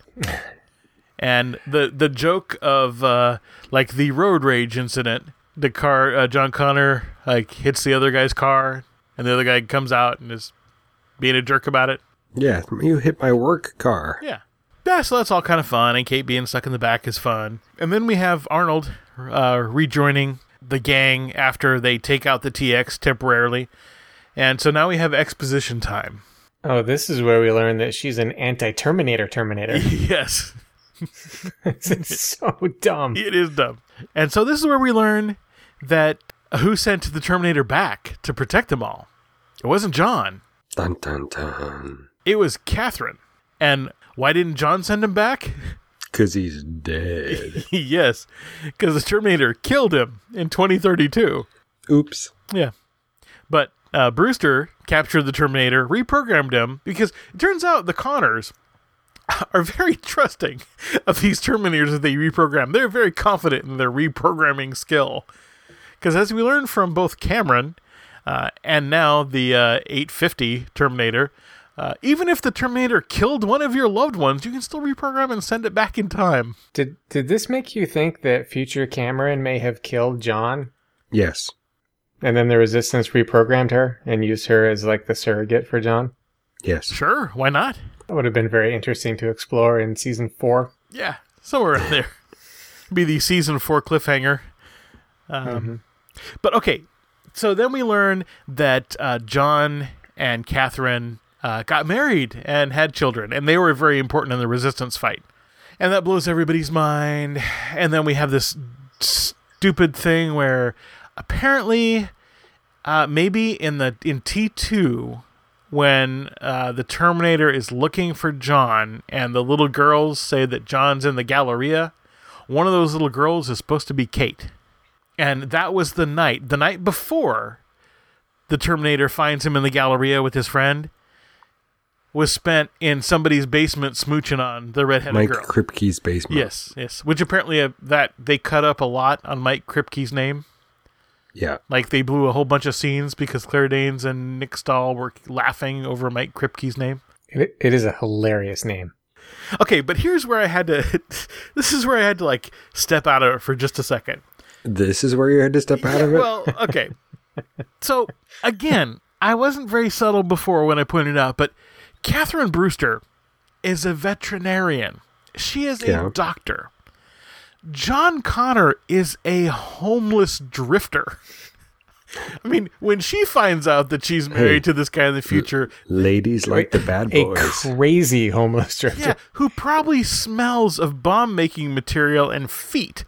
And the the joke of uh, like the road rage incident, the car, uh, John Connor like hits the other guy's car, and the other guy comes out and is being a jerk about it. Yeah, you hit my work car. Yeah. Yeah, so that's all kind of fun, and Kate being stuck in the back is fun. And then we have Arnold uh, rejoining the gang after they take out the T X temporarily. And so now we have exposition time. Oh, this is where we learn that she's an anti-Terminator Terminator. Yes. It's so dumb. It is dumb. And so this is where we learn that who sent the Terminator back to protect them all? It wasn't John. Dun, dun, dun. It was Catherine. And why didn't John send him back? Because he's dead. Yes, because the Terminator killed him in twenty thirty-two. Oops. Yeah. But uh, Brewster captured the Terminator, reprogrammed him, because it turns out the Connors are very trusting of these Terminators that they reprogram. They're very confident in their reprogramming skill. Because as we learned from both Cameron uh, and now the uh, eight fifty Terminator, uh, even if the Terminator killed one of your loved ones, you can still reprogram and send it back in time. Did did this make you think that future Cameron may have killed John? Yes. And then the Resistance reprogrammed her and used her as like the surrogate for John? Yes. Sure, why not? That would have been very interesting to explore in season four. Yeah, somewhere in there. Be the season four cliffhanger. Um, mm-hmm. But okay, so then we learn that uh, John and Catherine uh, got married and had children, and they were very important in the Resistance fight. And that blows everybody's mind. And then we have this stupid thing where apparently uh, maybe in the in T two, when uh, the Terminator is looking for John and the little girls say that John's in the Galleria, one of those little girls is supposed to be Kate. And that was the night, the night before the Terminator finds him in the Galleria with his friend, was spent in somebody's basement smooching on the redheaded Mike girl. Mike Kripke's basement. Yes, yes. Which apparently uh, that they cut up a lot on Mike Kripke's name. Yeah. Like they blew a whole bunch of scenes because Claire Danes and Nick Stahl were laughing over Mike Kripke's name. It, it is a hilarious name. Okay, but here's where I had to, this is where I had to like step out of it for just a second. This is where you had to step out yeah, of it? Well, okay. So again, I wasn't very subtle before when I pointed out, but Catherine Brewster is a veterinarian. She is yeah. a doctor. John Connor is a homeless drifter. I mean, when she finds out that she's married hey, to this guy in the future... Ladies like the bad boys. A crazy homeless drifter. Yeah, who probably smells of bomb-making material and feet.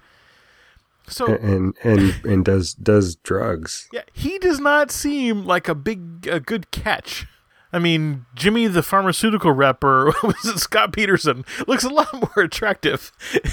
So and and and does does drugs. Yeah, he does not seem like a big a good catch. I mean, Jimmy the pharmaceutical rep, or was it Scott Peterson, looks a lot more attractive.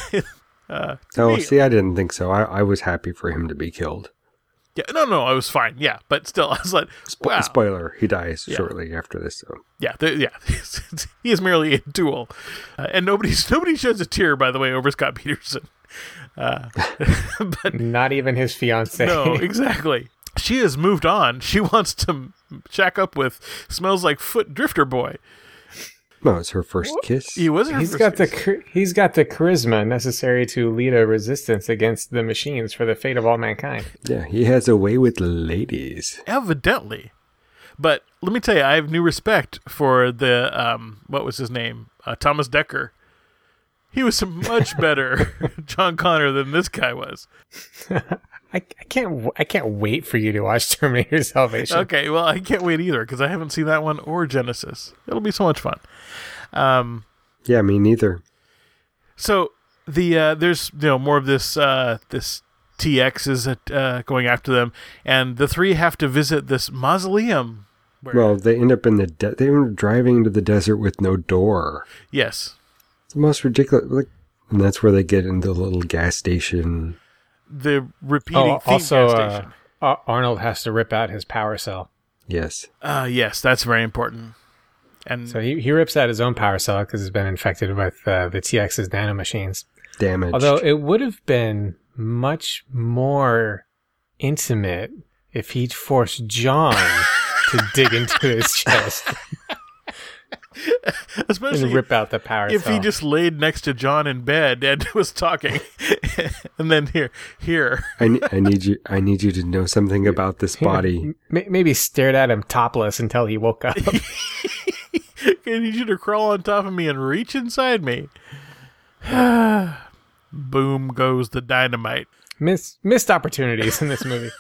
uh, oh, me. see, I didn't think so. I, I was happy for him to be killed. Yeah, no, no, I was fine. Yeah, but still, I was like, wow. Spo- spoiler: he dies yeah. shortly after this. So yeah, the, yeah, he is merely a tool, uh, and nobody's nobody sheds a tear, by the way, over Scott Peterson. Uh, but not even his fiance. No, exactly. She has moved on. She wants to shack up with Smells Like Foot Drifter Boy. No, it's her first kiss. He was her he's first got kiss. the he's got the charisma necessary to lead a resistance against the machines for the fate of all mankind. Yeah, he has a way with ladies. Evidently. But let me tell you, I have new respect for the um, what was his name? Uh, Thomas Dekker. He was a much better John Connor than this guy was. I, I can't I can't wait for you to watch Terminator Salvation. Okay, well, I can't wait either because I haven't seen that one or Genesis. It'll be so much fun. Um, yeah, me neither. So the uh, there's you know more of this uh, this T X is uh, going after them, and the three have to visit this mausoleum. Where, Well, they end up in the de- they end up driving into the desert with no door. yes, It's the most ridiculous. Like, and that's where they get into the little gas station. the repeating Oh, theme also, gas uh, station. Ar- Arnold has to rip out his power cell. Yes. Uh, yes, that's very important. And So he, he rips out his own power cell because it's been infected with uh, the T X's nanomachines. Damaged. Although it would have been much more intimate if he'd forced John to dig into his chest especially and rip out the power if cell. he just laid next to John in bed and was talking, and then here, here. I, ne- I need you. I need you to know something about this body. M- maybe stared at him topless until he woke up. I need you to crawl on top of me and reach inside me. Boom goes the dynamite. Miss, missed opportunities in this movie.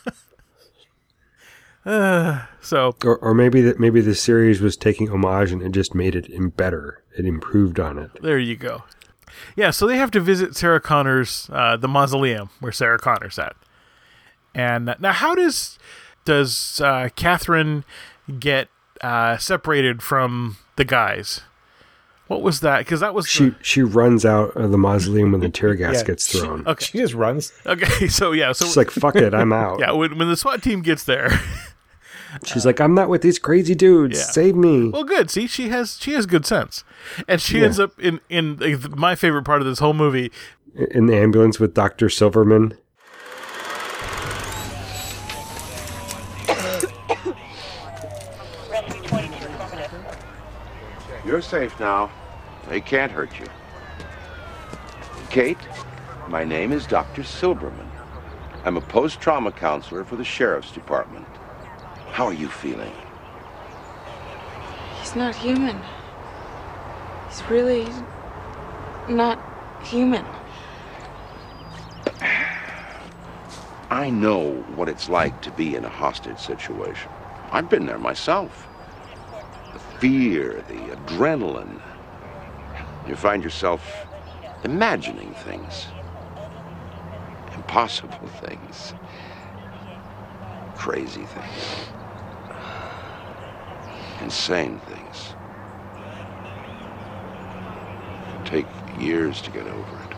Uh, so, Or, or maybe that maybe the series was taking homage and it just made it im- better. It improved on it. there you go. Yeah, so they have to visit Sarah Connor's, uh, the mausoleum where Sarah Connor's at. And uh, now, how does does uh, Catherine get uh, separated from the guys? What was that? Because that was She the, she runs out of the mausoleum when the tear gas Yeah, gets thrown. okay. She just runs. Okay, so yeah, so She's like, "Fuck it, I'm out." yeah, when when the SWAT team gets there. She's like, "I'm not with these crazy dudes. Yeah. Save me." Well, good. See, she has she has good sense, and she Yeah. ends up in in uh, my favorite part of this whole movie. In the ambulance with Doctor Silverman. You're safe now. They can't hurt you. Kate, my name is Doctor Silberman. I'm a post-trauma counselor for the Sheriff's Department. How are you feeling? He's not human. He's really not human. I know what it's like to be in a hostage situation. I've been there myself. The fear, the adrenaline. You find yourself imagining things. Impossible things. Crazy things. Insane things. Take years to get over it.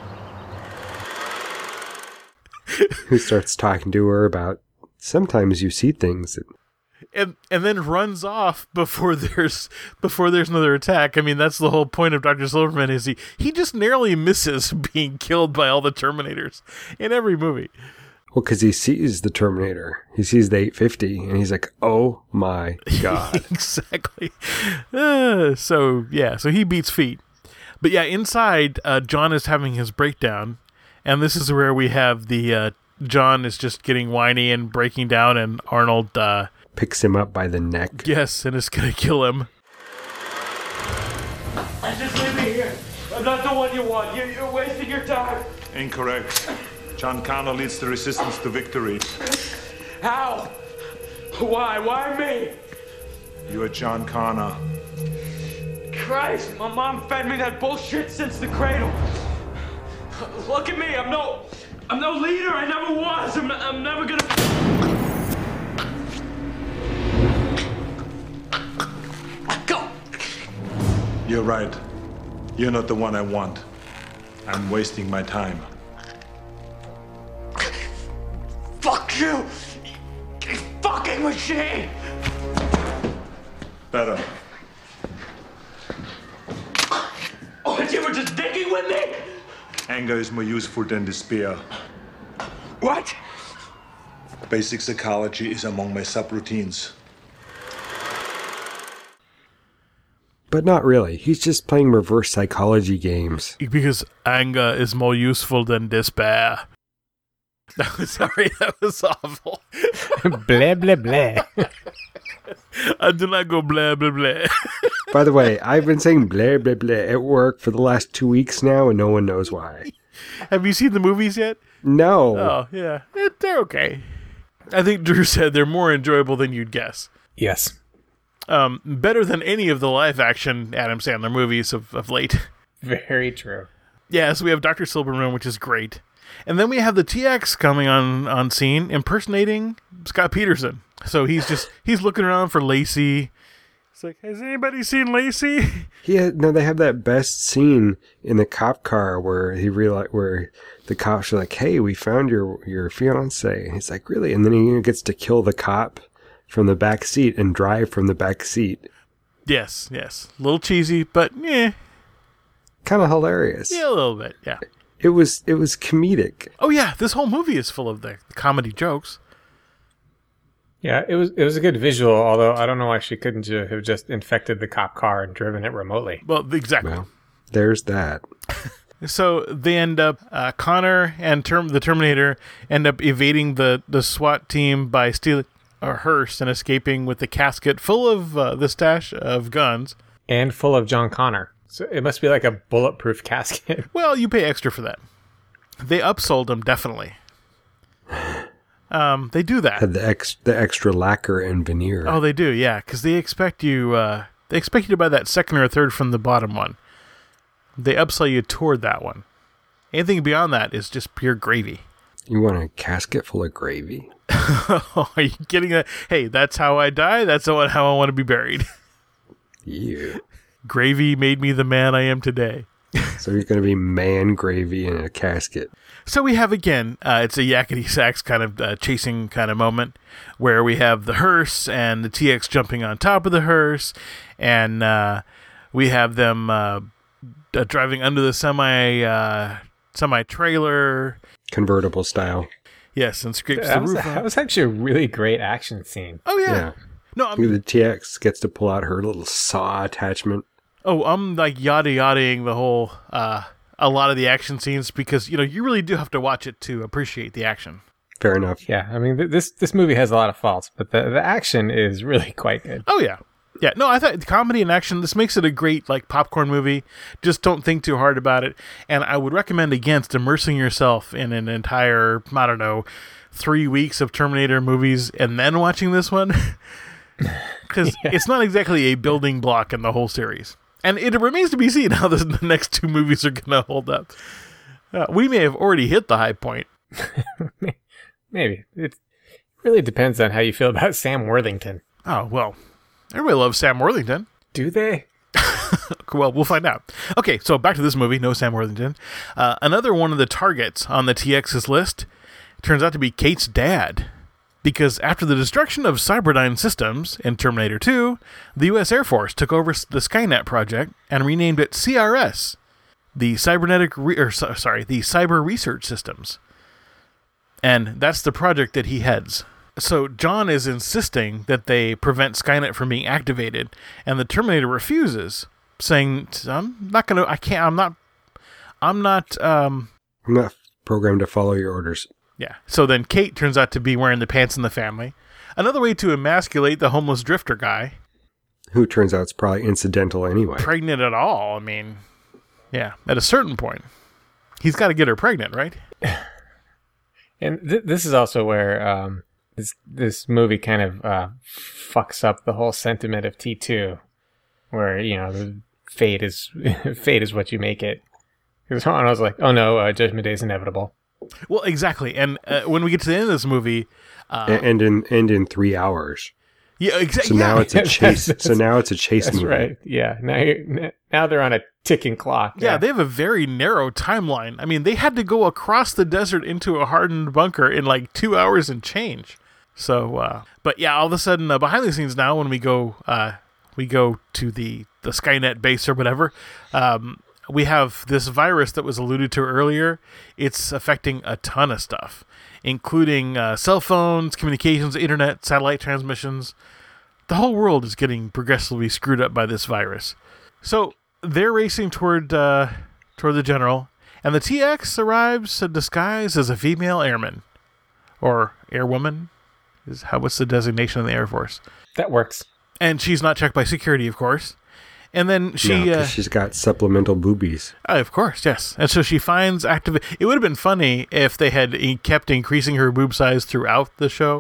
Who starts talking to her about sometimes you see things that And and then runs off before there's before there's another attack. I mean, that's the whole point of Doctor Silverman is he he just narrowly misses being killed by all the Terminators in every movie. well, because he sees the Terminator, he sees the eight fifty, and he's like, "Oh my god!" Exactly. Uh, so yeah, so he beats feet. But yeah, inside, uh, John is having his breakdown, and this is where we have the uh, John is just getting whiny and breaking down, and Arnold uh, Picks him up by the neck. yes, and is gonna kill him. Just leave me here. I'm not the one you want. You're, you're wasting your time. Incorrect. John Connor leads the resistance to victory. How? Why? Why me? You are John Connor. Christ, my mom fed me that bullshit since the cradle. Look at me. I'm no, I'm no leader. I never was. I'm, I'm never gonna. Go. You're right. You're not the one I want. I'm wasting my time. Fuck you. You fucking machine. Better. Oh, and you were just dicking with me? Anger is more useful than despair. What? Basic psychology is among my subroutines. But not really. He's just playing reverse psychology games. Because anger is more useful than despair. That was, sorry, that was awful. Blah, blah, blah. I do not go blah, blah, blah. By the way, I've been saying blah, blah, blah at work for the last two weeks now, and no one knows why. Have you seen the movies yet? No. Oh, yeah. Eh, They're okay. I think Drew said they're more enjoyable than you'd guess. Yes. Um, better than any of the live-action Adam Sandler movies of, of late. Very true. Yeah, so we have Doctor Silberman, which is great. And then we have the T X coming on, on scene, impersonating Scott Peterson. So he's just, he's looking around for Lacey. It's like, has anybody seen Lacey? Yeah, no, they have that best scene in the cop car where he realize where the cops are like, "Hey, we found your your fiance." And he's like, "Really?" And then he gets to kill the cop from the back seat and drive from the back seat. Yes, yes. A little cheesy, but yeah. Kind of hilarious. Yeah, a little bit, yeah. It was it was comedic. Oh yeah, this whole movie is full of the, the comedy jokes. Yeah, it was it was a good visual, although I don't know why she couldn't ju- have just infected the cop car and driven it remotely. Well, exactly. Well, there's that. So they end up, uh, Connor and term, the Terminator end up evading the, the SWAT team by stealing a hearse and escaping with the casket full of uh, the stash of guns. And full of John Connor. So it must be like a bulletproof casket. Well, you pay extra for that. They upsold him, definitely. Um, they do that. Had the ex the extra lacquer and veneer. Oh, they do, yeah, because they expect you. Uh, they expect you to buy that second or third from the bottom one. They upsell you toward that one. Anything beyond that is just pure gravy. You want a casket full of gravy? Are you kidding? That? Hey, that's how I die. That's how I want to be buried. Yeah. Gravy made me the man I am today. So you're going to be man gravy in a casket. So we have, again, uh, it's a yakety sax kind of uh, chasing kind of moment where we have the hearse and the T X jumping on top of the hearse, and uh, we have them uh, uh, driving under the semi uh, semi trailer, convertible style. Yes, and scrapes that the was, roof. That was actually a really great action scene. Oh yeah, yeah. no, I'm, the T X gets to pull out her little saw attachment. Oh, I'm like yada yadaing the whole, uh, a lot of the action scenes because, you know, you really do have to watch it to appreciate the action. Fair enough. Yeah, I mean, th- this this movie has a lot of faults, but the, the action is really quite good. Oh, yeah. Yeah, no, I thought comedy and action, this makes it a great, like, popcorn movie. Just don't think too hard about it. And I would recommend against immersing yourself in an entire, I don't know, three weeks of Terminator movies and then watching this one. Because yeah. It's not exactly a building block in the whole series. And it remains to be seen how this, the next two movies are going to hold up. Uh, we may have already hit the high point. Maybe. It really depends on how you feel about Sam Worthington. Oh, well, everybody loves Sam Worthington. Do they? Well, we'll find out. Okay, so back to this movie. No Sam Worthington. Uh, another one of the targets on the T X's list turns out to be Kate's dad. Because after the destruction of Cyberdyne Systems in Terminator two, the U S Air Force took over the Skynet project and renamed it C R S, the Cybernetic, Re- or sorry, the Cyber Research Systems. And that's the project that he heads. So John is insisting that they prevent Skynet from being activated, and the Terminator refuses, saying, "I'm not gonna. I can't. I'm not. I'm not. Um, I'm not programmed to follow your orders." Yeah. So then Kate turns out to be wearing the pants in the family. Another way to emasculate the homeless drifter guy. Who turns out is probably incidental anyway. Pregnant at all. I mean, yeah, at a certain point. He's got to get her pregnant, right? And th- this is also where um, this this movie kind of uh, fucks up the whole sentiment of T two. Where, you know, the fate is, fate is what you make it. Because I was like, oh no, uh, Judgment Day is inevitable. Well, exactly, and uh, when we get to the end of this movie, uh, and in and in three hours, yeah, exactly. So now it's a chase. so now it's a chase that's movie. Right? Yeah. Now, you're, now they're on a ticking clock. Yeah, yeah, they have a very narrow timeline. I mean, they had to go across the desert into a hardened bunker in like two hours and change. So, uh, but yeah, all of a sudden, uh, behind the scenes now, when we go, uh, we go to the the Skynet base or whatever. Um, We have this virus that was alluded to earlier. It's affecting a ton of stuff, including uh, cell phones, communications, internet, satellite transmissions. The whole world is getting progressively screwed up by this virus. So they're racing toward uh, toward the general, and the T X arrives disguised as a female airman or airwoman. Is how what's the designation in the Air Force? That works. And she's not checked by security, of course. And then she... No, uh, she's got supplemental boobies. Uh, of course, yes. And so she finds active... It would have been funny if they had kept increasing her boob size throughout the show.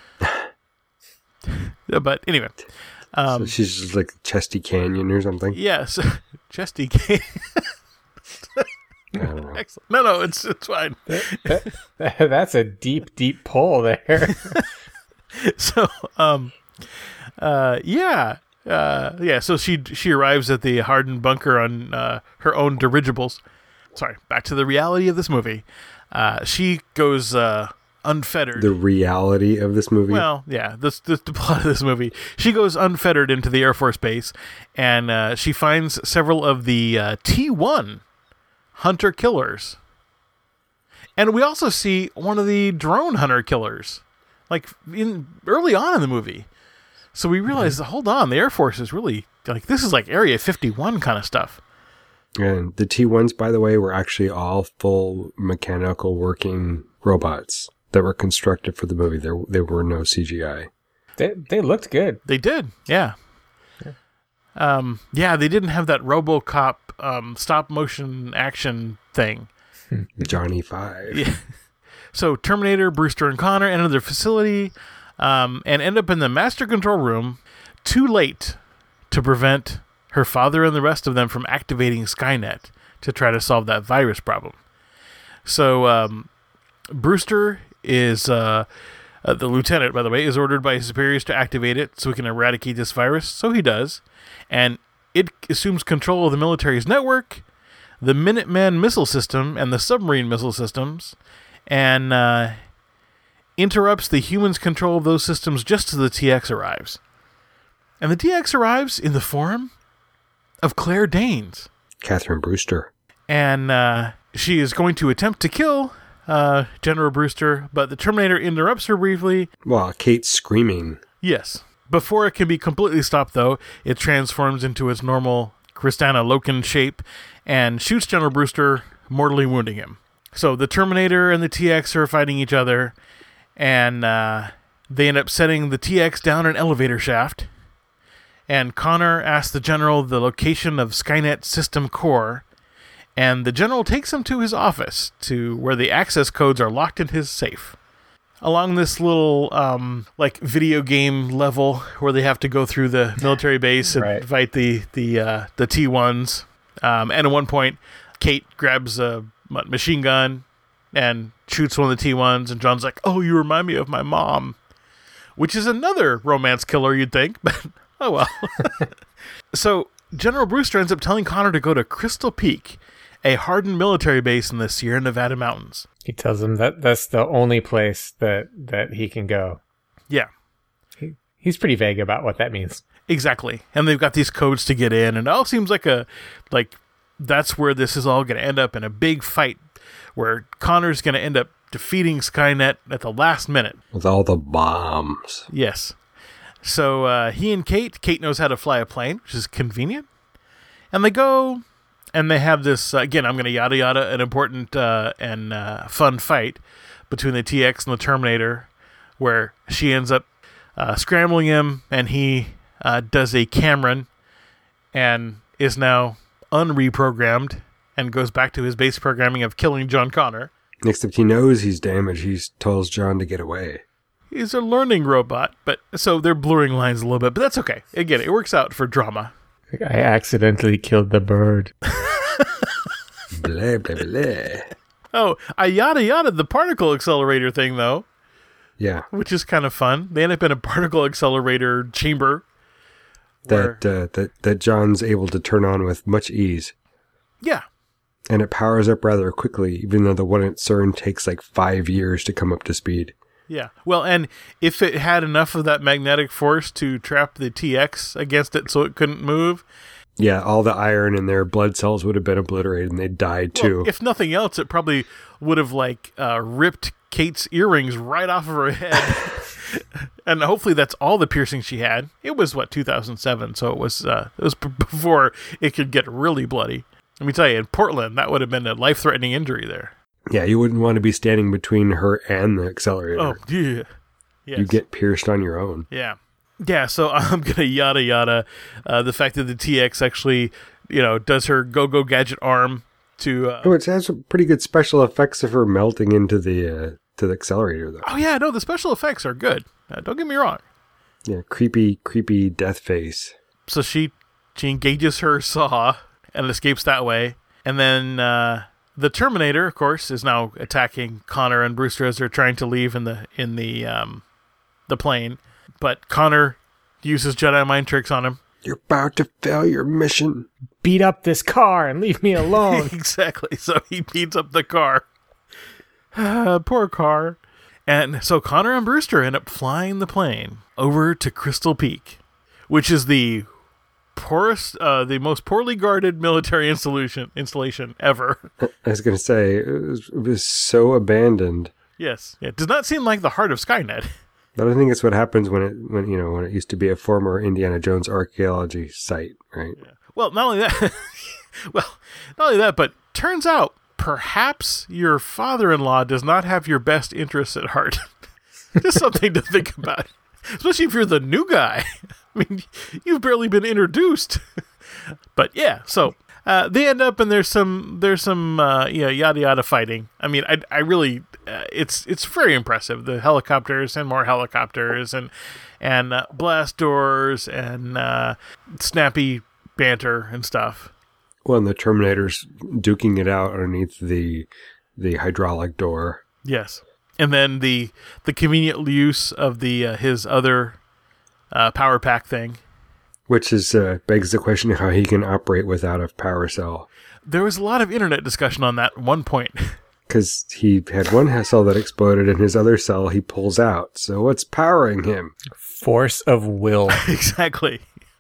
But anyway. Um, so she's just like Chesty Canyon or something? Yes. Chesty Canyon. Excellent. No, no, it's it's fine. That, that, that's a deep, deep pull there. so, um, uh, yeah, uh, yeah. So she she arrives at the hardened bunker on uh, her own dirigibles. Sorry, back to the reality of this movie. Uh, she goes uh, unfettered. The reality of this movie? Well, yeah, this, this the plot of this movie. She goes unfettered into the Air Force Base, and uh, she finds several of the uh, T one hunter killers. And we also see one of the drone hunter killers, like in early on in the movie. So we realize, mm-hmm. hold on, the Air Force is really, like, this is like Area fifty-one kind of stuff. And the T ones, by the way, were actually all full mechanical working robots that were constructed for the movie. There, there were no C G I. They they looked good. They did, yeah. Yeah, um, yeah they didn't have that RoboCop um, stop motion action thing. Johnny Five. Yeah. So Terminator, Brewster, and Connor enter their facility um, and end up in the master control room too late to prevent her father and the rest of them from activating Skynet to try to solve that virus problem. So um, Brewster is, uh, uh, the lieutenant, by the way, is ordered by his superiors to activate it so he can eradicate this virus. So he does. And it assumes control of the military's network, the Minuteman missile system, and the submarine missile systems, and uh, interrupts the humans' control of those systems just as the T X arrives. And the T X arrives in the form of Claire Danes. Catherine Brewster. And uh, she is going to attempt to kill uh, General Brewster, but the Terminator interrupts her briefly. Well, Kate's screaming. Yes. Before it can be completely stopped, though, it transforms into its normal Kristanna Loken shape and shoots General Brewster, mortally wounding him. So the Terminator and the T X are fighting each other, and uh, they end up setting the T X down an elevator shaft. And Connor asks the general the location of Skynet system core, and the general takes him to his office, to where the access codes are locked in his safe. Along this little, um, like, video game level where they have to go through the military base and right. fight the the uh, the T ones. Um, and at one point, Kate grabs a machine gun and shoots one of the T ones, and John's like, "Oh, you remind me of my mom," which is another romance killer, you'd think, but oh well. So General Brewster ends up telling Connor to go to Crystal Peak, a hardened military base in the Sierra Nevada mountains. He tells him that that's the only place that, that he can go. Yeah. He, he's pretty vague about what that means. Exactly. And they've got these codes to get in, and it all seems like a, like, that's where this is all going to end up, in a big fight where Connor's going to end up defeating Skynet at the last minute. With all the bombs. Yes. So uh, he and Kate, Kate knows how to fly a plane, which is convenient. And they go, and they have this, uh, again, I'm going to yada yada, an important uh, and uh, fun fight between the T X and the Terminator, where she ends up uh, scrambling him, and he uh, does a Cameron and is now unreprogrammed and goes back to his base programming of killing John Connor. Next up, he knows he's damaged. He tells John to get away. He's a learning robot, but so they're blurring lines a little bit, but that's okay. Again, it works out for drama. I accidentally killed the bird. Blah, blah, blah. Oh, I yada yada the particle accelerator thing, though. Yeah. Which is kind of fun. They end up in a particle accelerator chamber. That, uh, that, that John's able to turn on with much ease. Yeah. And it powers up rather quickly, even though the one at CERN takes like five years to come up to speed. Yeah. Well, and if it had enough of that magnetic force to trap the T X against it so it couldn't move. Yeah, all the iron in their blood cells would have been obliterated and they'd died too. Well, if nothing else, it probably would have like uh, ripped Kate's earrings right off of her head. And hopefully that's all the piercings she had. It was, what, two thousand seven, so it was, uh, it was b- before it could get really bloody. Let me tell you, in Portland, that would have been a life-threatening injury there. Yeah, you wouldn't want to be standing between her and the accelerator. Oh, yeah. Yes. You get pierced on your own. Yeah. Yeah, so I'm going to yada yada uh, the fact that the T X actually, you know, does her go-go gadget arm to... Uh, oh, it has some pretty good special effects of her melting into the uh, to the accelerator, though. Oh, yeah, no, the special effects are good. Uh, don't get me wrong. Yeah, creepy, creepy death face. So she, she engages her saw and escapes that way. And then... Uh, the Terminator, of course, is now attacking Connor and Brewster as they're trying to leave in the in the um, the plane. But Connor uses Jedi mind tricks on him. You're about to fail your mission. Beat up this car and leave me alone. Exactly. So he beats up the car. Uh, poor car. And so Connor and Brewster end up flying the plane over to Crystal Peak, which is the poorest, uh, the most poorly guarded military installation installation ever. I was going to say, it was, it was so abandoned. Yes. It does not seem like the heart of Skynet. But I think it's what happens when it, when you know, when it used to be a former Indiana Jones archaeology site, right? Yeah. Well, not only that, well, not only that, but turns out perhaps your father-in-law does not have your best interests at heart. Just something to think about, especially if you're the new guy. I mean, you've barely been introduced. But yeah, so uh, they end up and there's some there's some uh, yeah yada yada fighting. I mean, I I really uh, it's it's very impressive. The helicopters and more helicopters and and uh, blast doors and uh, snappy banter and stuff. Well, and the Terminator's duking it out underneath the the hydraulic door. Yes, and then the the convenient use of the uh, his other uh, power pack thing, which is uh, begs the question how he can operate without a power cell. There was a lot of internet discussion on that at one point. Because he had one cell that exploded, and his other cell he pulls out. So what's powering him? Force of will. Exactly.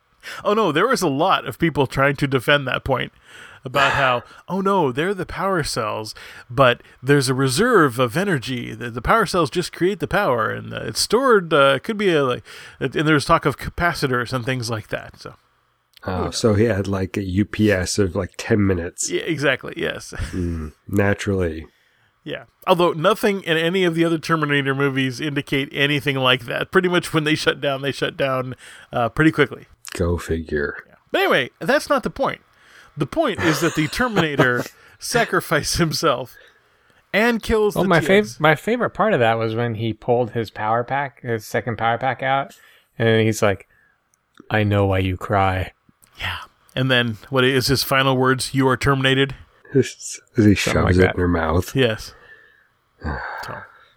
Oh no, there was a lot of people trying to defend that point about how, oh no, they're the power cells, but there's a reserve of energy. The, the power cells just create the power, and uh, it's stored. Uh, it could be a like, and there's talk of capacitors and things like that. So, oh, so he had like a U P S of like ten minutes. Yeah, exactly. Yes. Mm, naturally. Yeah. Although nothing in any of the other Terminator movies indicate anything like that. Pretty much when they shut down, they shut down uh, pretty quickly. Go figure. Yeah. But anyway, that's not the point. The point is that the Terminator sacrificed himself and kills well, the my T X. fav- my favorite part of that was when he pulled his power pack, his second power pack out, and he's like, I know why you cry. Yeah. And then what is his final words? You are terminated? As he shoves like it that. in her mouth. Yes. so.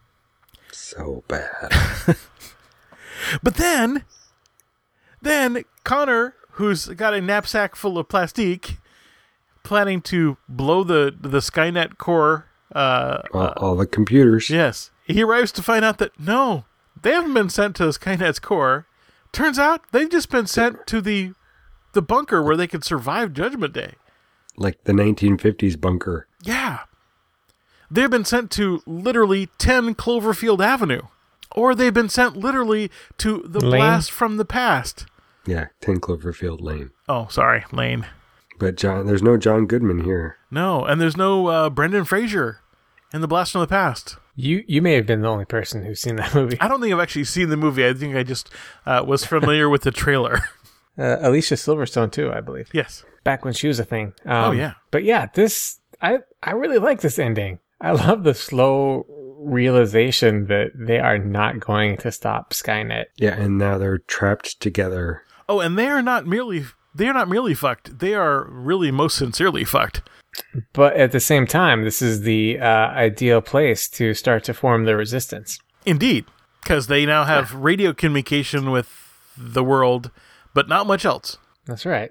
so bad. But then, then Connor, who's got a knapsack full of plastique, planning to blow the the Skynet core. Uh, all, all the computers. Yes. He arrives to find out that, no, they haven't been sent to Skynet's core. Turns out they've just been sent to the the bunker where they could survive Judgment Day. Like the nineteen fifties bunker. Yeah. They've been sent to literally ten Cloverfield Avenue. Or they've been sent literally to the Lane? blast from the past. Yeah, ten Cloverfield Lane. Oh, sorry, Lane. But John, there's no John Goodman here. No, and there's no uh, Brendan Fraser in the blast from the past. You you may have been the only person who's seen that movie. I don't think I've actually seen the movie. I think I just uh, was familiar with the trailer. Uh, Alicia Silverstone too, I believe. Yes. Back when she was a thing. Um, Oh, yeah. But yeah, this I I really like this ending. I love the slow realization that they are not going to stop Skynet. Yeah, and now they're trapped together. Oh, and they are not merely they are not merely fucked. They are really most sincerely fucked. But at the same time, this is the uh, ideal place to start to form the resistance. Indeed, because they now have radio communication with the world, but not much else. That's right.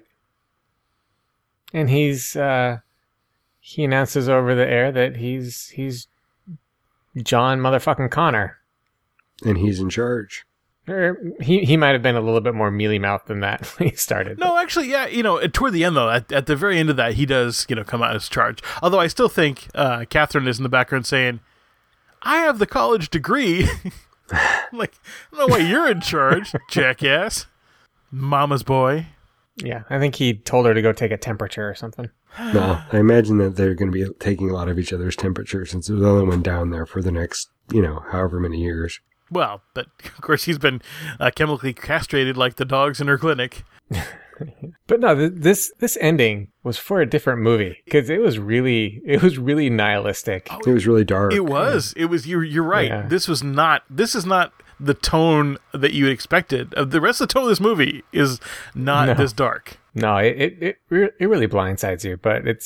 And he's uh, he announces over the air that he's he's John motherfucking Connor. And he's in charge. Or he he might have been a little bit more mealy mouthed than that when he started. No, actually, yeah, you know, toward the end though, at, at the very end of that, he does, you know, come out as charged. Although I still think uh, Catherine is in the background saying, "I have the college degree." I'm like, I don't know why you're in charge, jackass, mama's boy. Yeah, I think he told her to go take a temperature or something. No, I imagine that they're going to be taking a lot of each other's temperatures since there's only one down there for the next, you know, however many years. Well, but of course he's been uh, chemically castrated like the dogs in her clinic. But no, th- this this ending was for a different movie because it was really it was really nihilistic. It was really dark. It was. It was. You're you're right. Yeah. This was not. This is not the tone that you expected. Uh, the rest of the tone of this movie is not No. this dark. No, it it it, re- it really blindsides you, but it's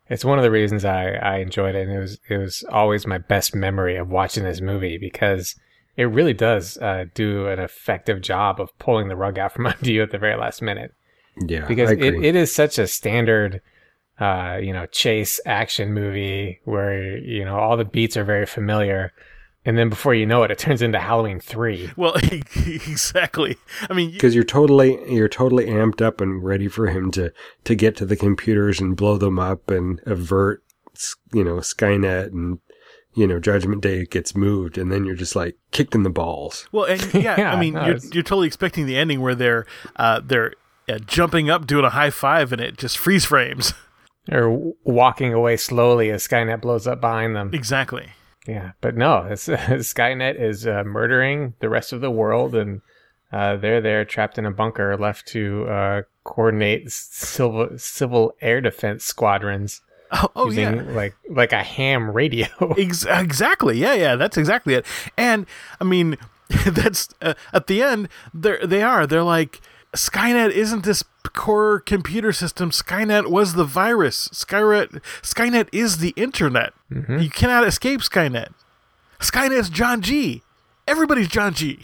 It's one of the reasons I, I enjoyed it, and it was it was always my best memory of watching this movie because it really does uh, do an effective job of pulling the rug out from under you at the very last minute. Yeah, because I it, agree. it is such a standard, uh, you know, chase action movie where you know all the beats are very familiar. And then before you know it, it turns into Halloween three. Well, exactly. I mean, because you're totally you're totally amped up and ready for him to, to get to the computers and blow them up and avert, you know, Skynet, and you know Judgment Day gets moved, and then you're just like kicked in the balls. Well, and yeah, Yeah, I mean, no, you're it's- you're totally expecting the ending where they're uh, they're uh, jumping up, doing a high five, and it just freeze frames. Or w- walking away slowly as Skynet blows up behind them. Exactly. Yeah, but no, it's, Skynet is uh, murdering the rest of the world, and uh, they're there trapped in a bunker, left to uh, coordinate civil civil air defense squadrons. Oh, oh using yeah. like like a ham radio. Ex- exactly. Yeah, yeah. That's exactly it. And I mean, that's uh, at the end. They they are. They're like, Skynet isn't this core computer system. Skynet was the virus. Skynet Skynet is the internet. Mm-hmm. You cannot escape Skynet. Skynet's John G. Everybody's John G.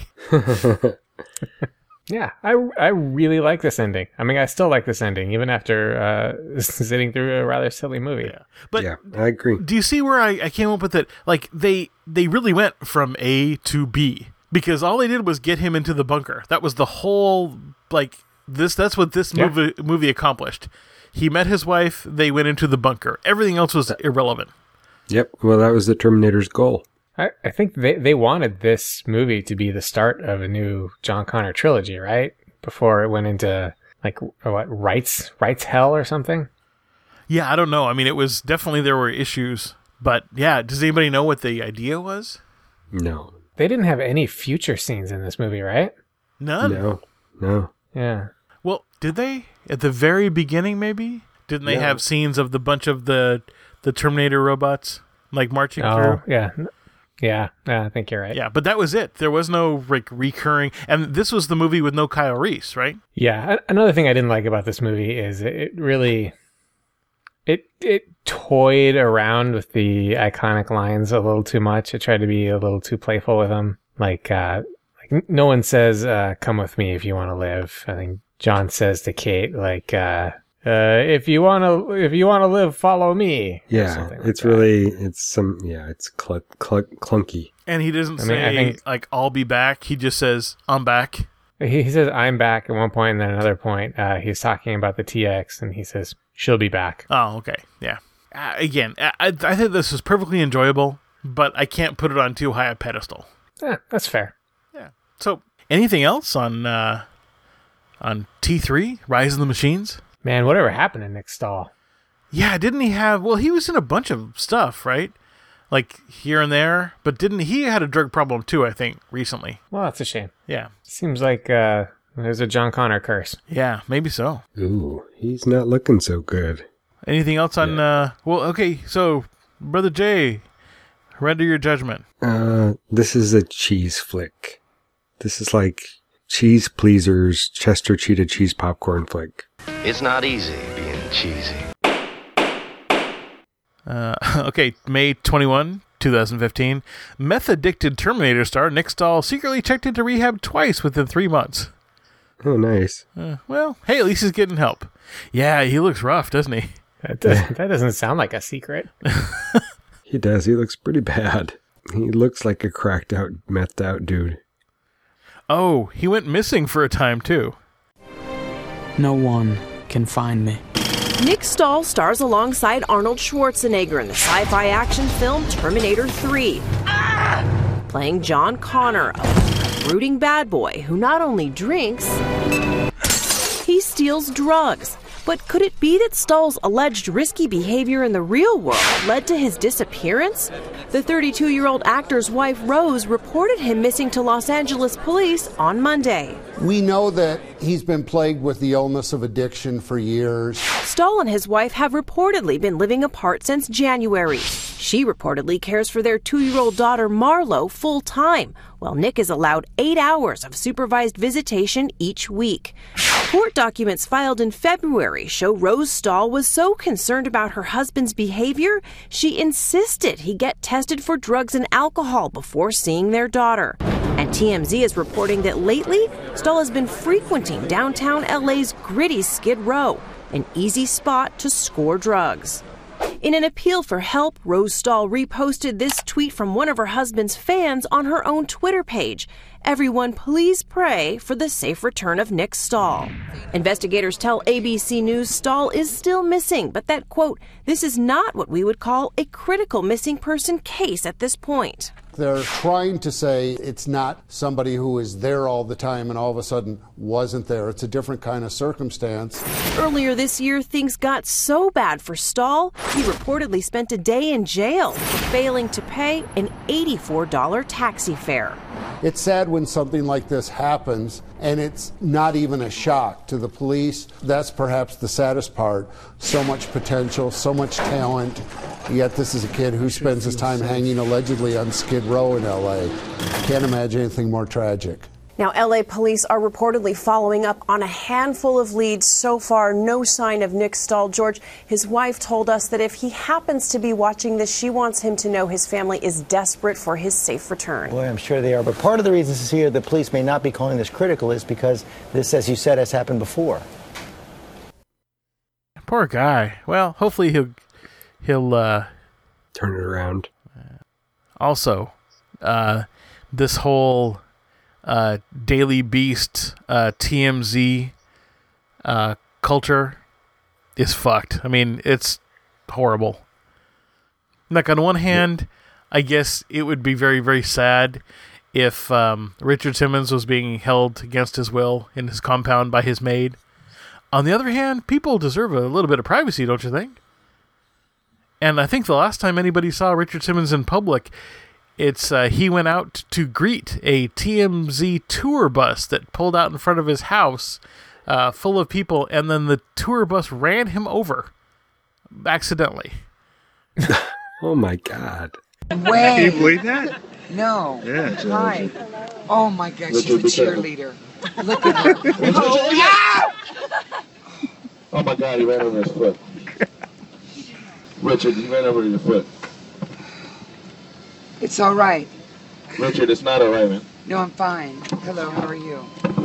Yeah, I, I really like this ending. I mean, I still like this ending, even after uh, sitting through a rather silly movie. Yeah. But yeah, I agree. Do you see where I, I came up with it? Like, they they really went from A to B. Because all they did was get him into the bunker. That was the whole, like, this. That's what this Yeah. movie movie accomplished. He met his wife, they went into the bunker. Everything else was irrelevant. Yep. Well, that was the Terminator's goal. I, I think they, they wanted this movie to be the start of a new John Connor trilogy, right? Before it went into, like, what, Rights, Rights Hell or something? Yeah, I don't know. I mean, it was definitely, there were issues. But, yeah, does anybody know what the idea was? No. They didn't have any future scenes in this movie, right? None? No. No. Yeah. Well, did they? At the very beginning, maybe? Didn't they No. have scenes of the bunch of the the Terminator robots, like, marching Oh, through? yeah. Yeah, yeah, I think you're right. Yeah, but that was it. There was no, like, recurring... And this was the movie with no Kyle Reese, right? Yeah, a- another thing I didn't like about this movie is it really... It it toyed around with the iconic lines a little too much. It tried to be a little too playful with them. Like, uh, like no one says, uh, come with me if you want to live. I think John says to Kate, like, uh, uh, if you want to if you want to live, follow me. or Yeah, something like it's that. really, it's some, yeah, it's cl- cl- clunky. And he doesn't I mean, I say, think- like, I'll be back. He just says, I'm back. He, he says, I'm back at one point, and then another point, uh, he's talking about the T X, and he says, she'll be back. Oh, okay. Yeah. Uh, again, I, I think this is perfectly enjoyable, but I can't put it on too high a pedestal. Yeah, that's fair. Yeah. So, anything else on uh, on T three, Rise of the Machines? Man, whatever happened to Nick Stahl? Yeah, didn't he have... Well, he was in a bunch of stuff, right? Like, here and there. But didn't he had a drug problem, too, I think, recently. Well, that's a shame. Yeah. Seems like uh, there's a John Connor curse. Yeah, maybe so. Ooh, he's not looking so good. Anything else on... Uh, well, okay, so, Brother Jay, render your judgment. Uh, this is a cheese flick. This is like Cheese Pleasers Chester Cheetah Cheese Popcorn Flick. It's not easy being cheesy. Uh, okay, May twenty-first, twenty fifteen. Meth-addicted Terminator star Nick Stahl secretly checked into rehab twice within three months. Oh, nice. Uh, well, hey, at least he's getting help. Yeah, he looks rough, doesn't he? That, does, that doesn't sound like a secret. He does. He looks pretty bad. He looks like a cracked out, methed out dude. Oh, he went missing for a time, too. No one can find me. Nick Stahl stars alongside Arnold Schwarzenegger in the sci-fi action film Terminator three. Ah! Playing John Connor, a brooding bad boy who not only drinks, he steals drugs. But could it be that Stahl's alleged risky behavior in the real world led to his disappearance? The thirty-two-year-old actor's wife, Rose, reported him missing to Los Angeles police on Monday. We know that he's been plagued with the illness of addiction for years. Stahl and his wife have reportedly been living apart since January. She reportedly cares for their two-year-old daughter, Marlo, full-time, while Nick is allowed eight hours of supervised visitation each week. Court documents filed in February show Rose Stahl was so concerned about her husband's behavior, she insisted he get tested for drugs and alcohol before seeing their daughter. And T M Z is reporting that lately, Stahl has been frequenting downtown L A's gritty Skid Row, an easy spot to score drugs. In an appeal for help, Rose Stahl reposted this tweet from one of her husband's fans on her own Twitter page. Everyone, please pray for the safe return of Nick Stahl. Investigators tell A B C News Stahl is still missing, but that, quote, this is not what we would call a critical missing person case at this point. They're trying to say it's not somebody who is there all the time and all of a sudden wasn't there. It's a different kind of circumstance. Earlier this year, things got so bad for Stahl, he reportedly spent a day in jail for failing to pay an eighty-four dollars taxi fare. It's sad when something like this happens and it's not even a shock to the police. That's perhaps the saddest part. So much potential, so much talent, yet this is a kid who spends his time hanging allegedly on Skid Row in L A. Can't imagine anything more tragic. Now, L A police are reportedly following up on a handful of leads. So far, no sign of Nick Stahl. George, his wife told us that if he happens to be watching this, she wants him to know his family is desperate for his safe return. Boy, I'm sure they are. But part of the reason this here the police may not be calling this critical is because this, as you said, has happened before. Poor guy. Well, hopefully he'll he'll uh, turn it around. Also, uh, this whole uh, Daily Beast uh, T M Z uh, culture is fucked. I mean, it's horrible. Like, on one hand, I guess it would be very, very sad if um, Richard Simmons was being held against his will in his compound by his maid. On the other hand, people deserve a little bit of privacy, don't you think? And I think the last time anybody saw Richard Simmons in public, it's uh, he went out to greet a T M Z tour bus that pulled out in front of his house uh, full of people, and then the tour bus ran him over accidentally. Oh my God. Way. Can you believe that? No. Yeah. Hi. Oh my God, she's a cheerleader. Look at her. Oh, yeah! Oh my God, he ran over his foot. Richard, he ran over your foot. It's all right. Richard, it's not all right, man. No, I'm fine. Hello, how are you?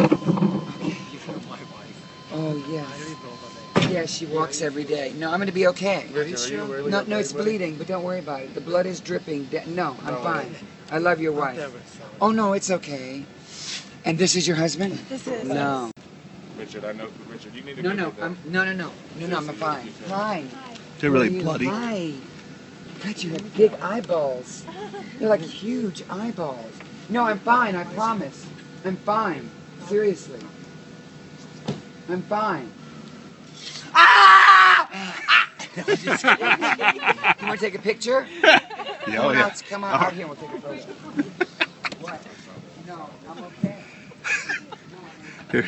Oh, yes. Yeah, she walks every day. No, I'm going to be okay. Are you sure? No, no, it's bleeding, but don't worry about it. The blood is dripping. No, I'm fine. I love your wife. Oh, no, it's okay. And this is your husband? This is. No. Richard, I know. Richard, you need to. No, no, I'm, no, no, no. No, no, I'm fine. Hi. They're really How are you? bloody. Hi. God, you have big eyeballs. They're like huge eyeballs. No, I'm fine, I promise. I'm fine. Seriously. I'm fine. Ah! Ah! You want to take a picture? Yeah, come oh, on yeah. out, come on out here, we'll take a photo. What? No, I'm okay.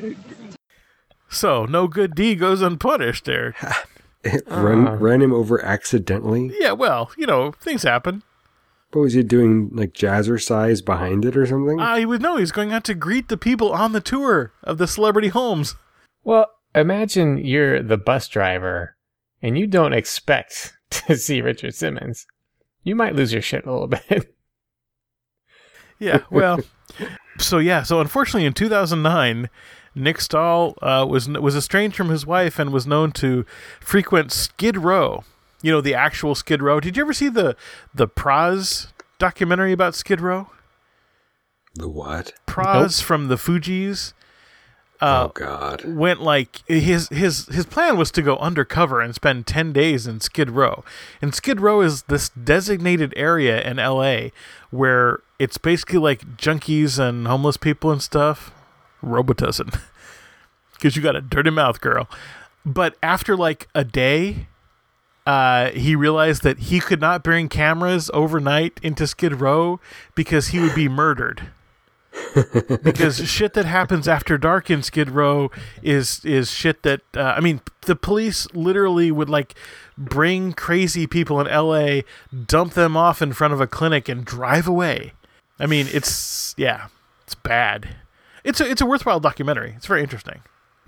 So, no good deed goes unpunished there. Run, Uh. ran him over accidentally? Yeah, well, you know, things happen. What was he doing, like jazzercise behind it or something? Uh, he would know he's going out to greet the people on the tour of the celebrity homes. Well, imagine you're the bus driver and you don't expect to see Richard Simmons. You might lose your shit a little bit. Yeah, well, so yeah, so unfortunately in two thousand nine, Nick Stahl uh, was was estranged from his wife and was known to frequent Skid Row. You know, the actual Skid Row. Did you ever see the the Praz documentary about Skid Row? The what? Praz nope. from the Fugees. Uh, oh God! Went like his his his plan was to go undercover and spend ten days in Skid Row. And Skid Row is this designated area in L A where it's basically like junkies and homeless people and stuff. Robitussin, because you got a dirty mouth, girl. But after like a day, uh, he realized that he could not bring cameras overnight into Skid Row because he would be murdered. Because shit that happens after dark in Skid Row is is shit that uh, I mean, the police literally would like bring crazy people in L A, dump them off in front of a clinic, and drive away. I mean, it's yeah, it's bad. It's a it's a worthwhile documentary. It's very interesting.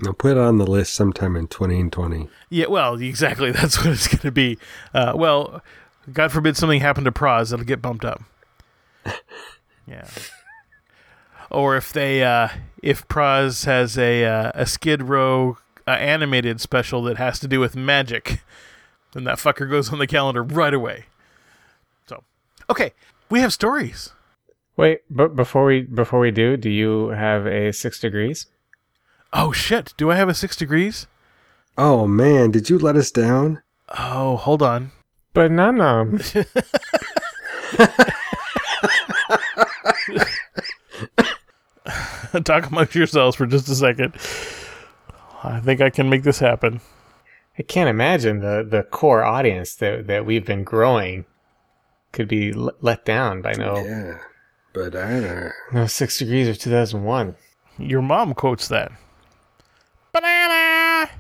I'll put it on the list sometime in twenty twenty. Yeah, well, exactly. That's what it's going to be. Uh, well, God forbid something happened to Praz, it'll get bumped up. Yeah. Or if they, uh, if Praz has a uh, a Skid Row uh, animated special that has to do with magic, then that fucker goes on the calendar right away. So, okay, we have stories. Wait, but before we before we do, do you have a six degrees? Oh shit! Do I have a six degrees? Oh man, did you let us down? Oh, hold on. Banana. Talk amongst yourselves for just a second. I think I can make this happen. I can't imagine the, the core audience that that we've been growing could be l- let down by no. Yeah, but I don't. No six degrees of two thousand one. Your mom quotes that. Banana.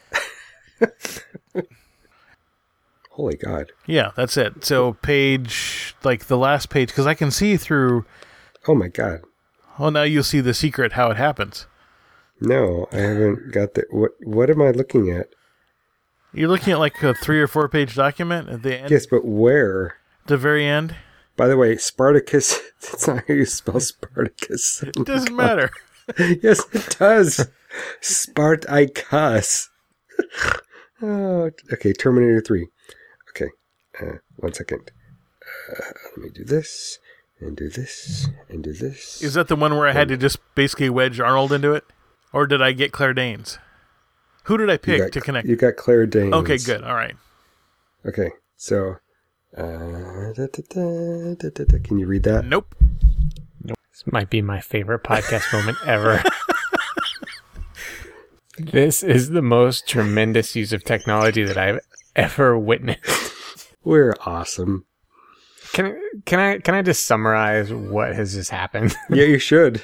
Holy God. Yeah, that's it. So page, like the last page, because I can see through. Oh my God. Oh, now you'll see the secret, how it happens. No, I haven't got the. What What am I looking at? You're looking at like a three or four page document at the end? Yes, but where? The very end? By the way, Spartacus, that's not how you spell Spartacus. It doesn't matter. Yes, it does. Spartacus. Oh, okay, Terminator three. Okay, uh, one second. Uh, let me do this, and do this, and do this. Is that the one where I had to just basically wedge Arnold into it? Or did I get Claire Danes? Who did I pick got, to connect? You got Claire Danes. Okay, good. All right. Okay, so, uh, da, da, da, da, da, da. Can you read that? Nope. Nope. This might be my favorite podcast moment ever. This is the most tremendous use of technology that I've ever witnessed. We're awesome. Can can I can I just summarize what has just happened? Yeah, you should.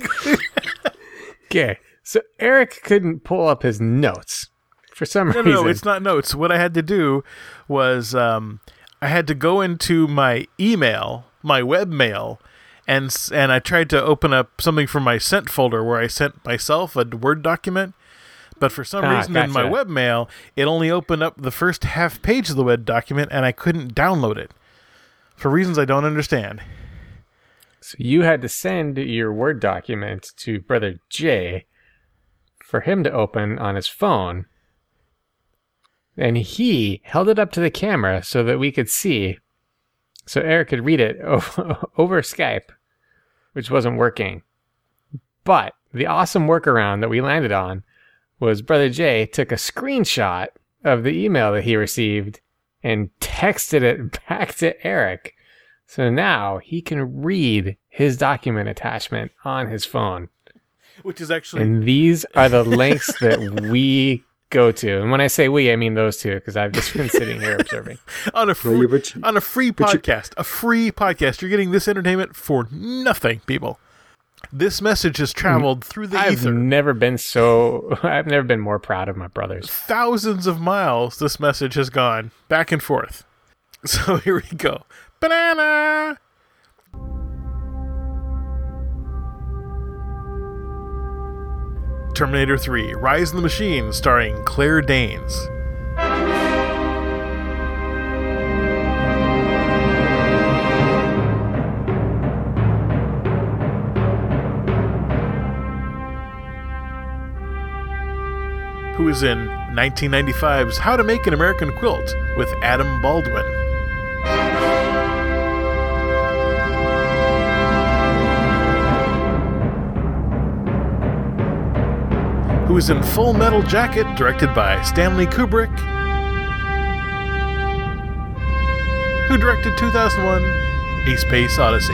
Okay, so Eric couldn't pull up his notes for some no, reason. No, no, it's not notes. What I had to do was um, I had to go into my email, my webmail, and and I tried to open up something from my sent folder where I sent myself a Word document. But for some ah, reason gotcha. in my webmail, it only opened up the first half page of the Word document, and I couldn't download it. For reasons I don't understand. So you had to send your Word document to Brother Jay for him to open on his phone. And he held it up to the camera so that we could see. So Eric could read it over, over Skype, which wasn't working. But the awesome workaround that we landed on was Brother Jay took a screenshot of the email that he received and texted it back to Eric. So now he can read his document attachment on his phone. Which is actually... And these are the links that we go to. And when I say we, I mean those two, because I've just been sitting here observing. on a free, well, you, on a free podcast. You, a free podcast. You're getting this entertainment for nothing, people. This message has traveled through the I've ether. I've never been so... I've never been more proud of my brothers. Thousands of miles this message has gone back and forth. So here we go. Banana! Terminator three, Rise of the Machines, starring Claire Danes. Who is in nineteen ninety-five's How to Make an American Quilt with Adam Baldwin. Who is in Full Metal Jacket, directed by Stanley Kubrick. Who directed two thousand one A Space Odyssey.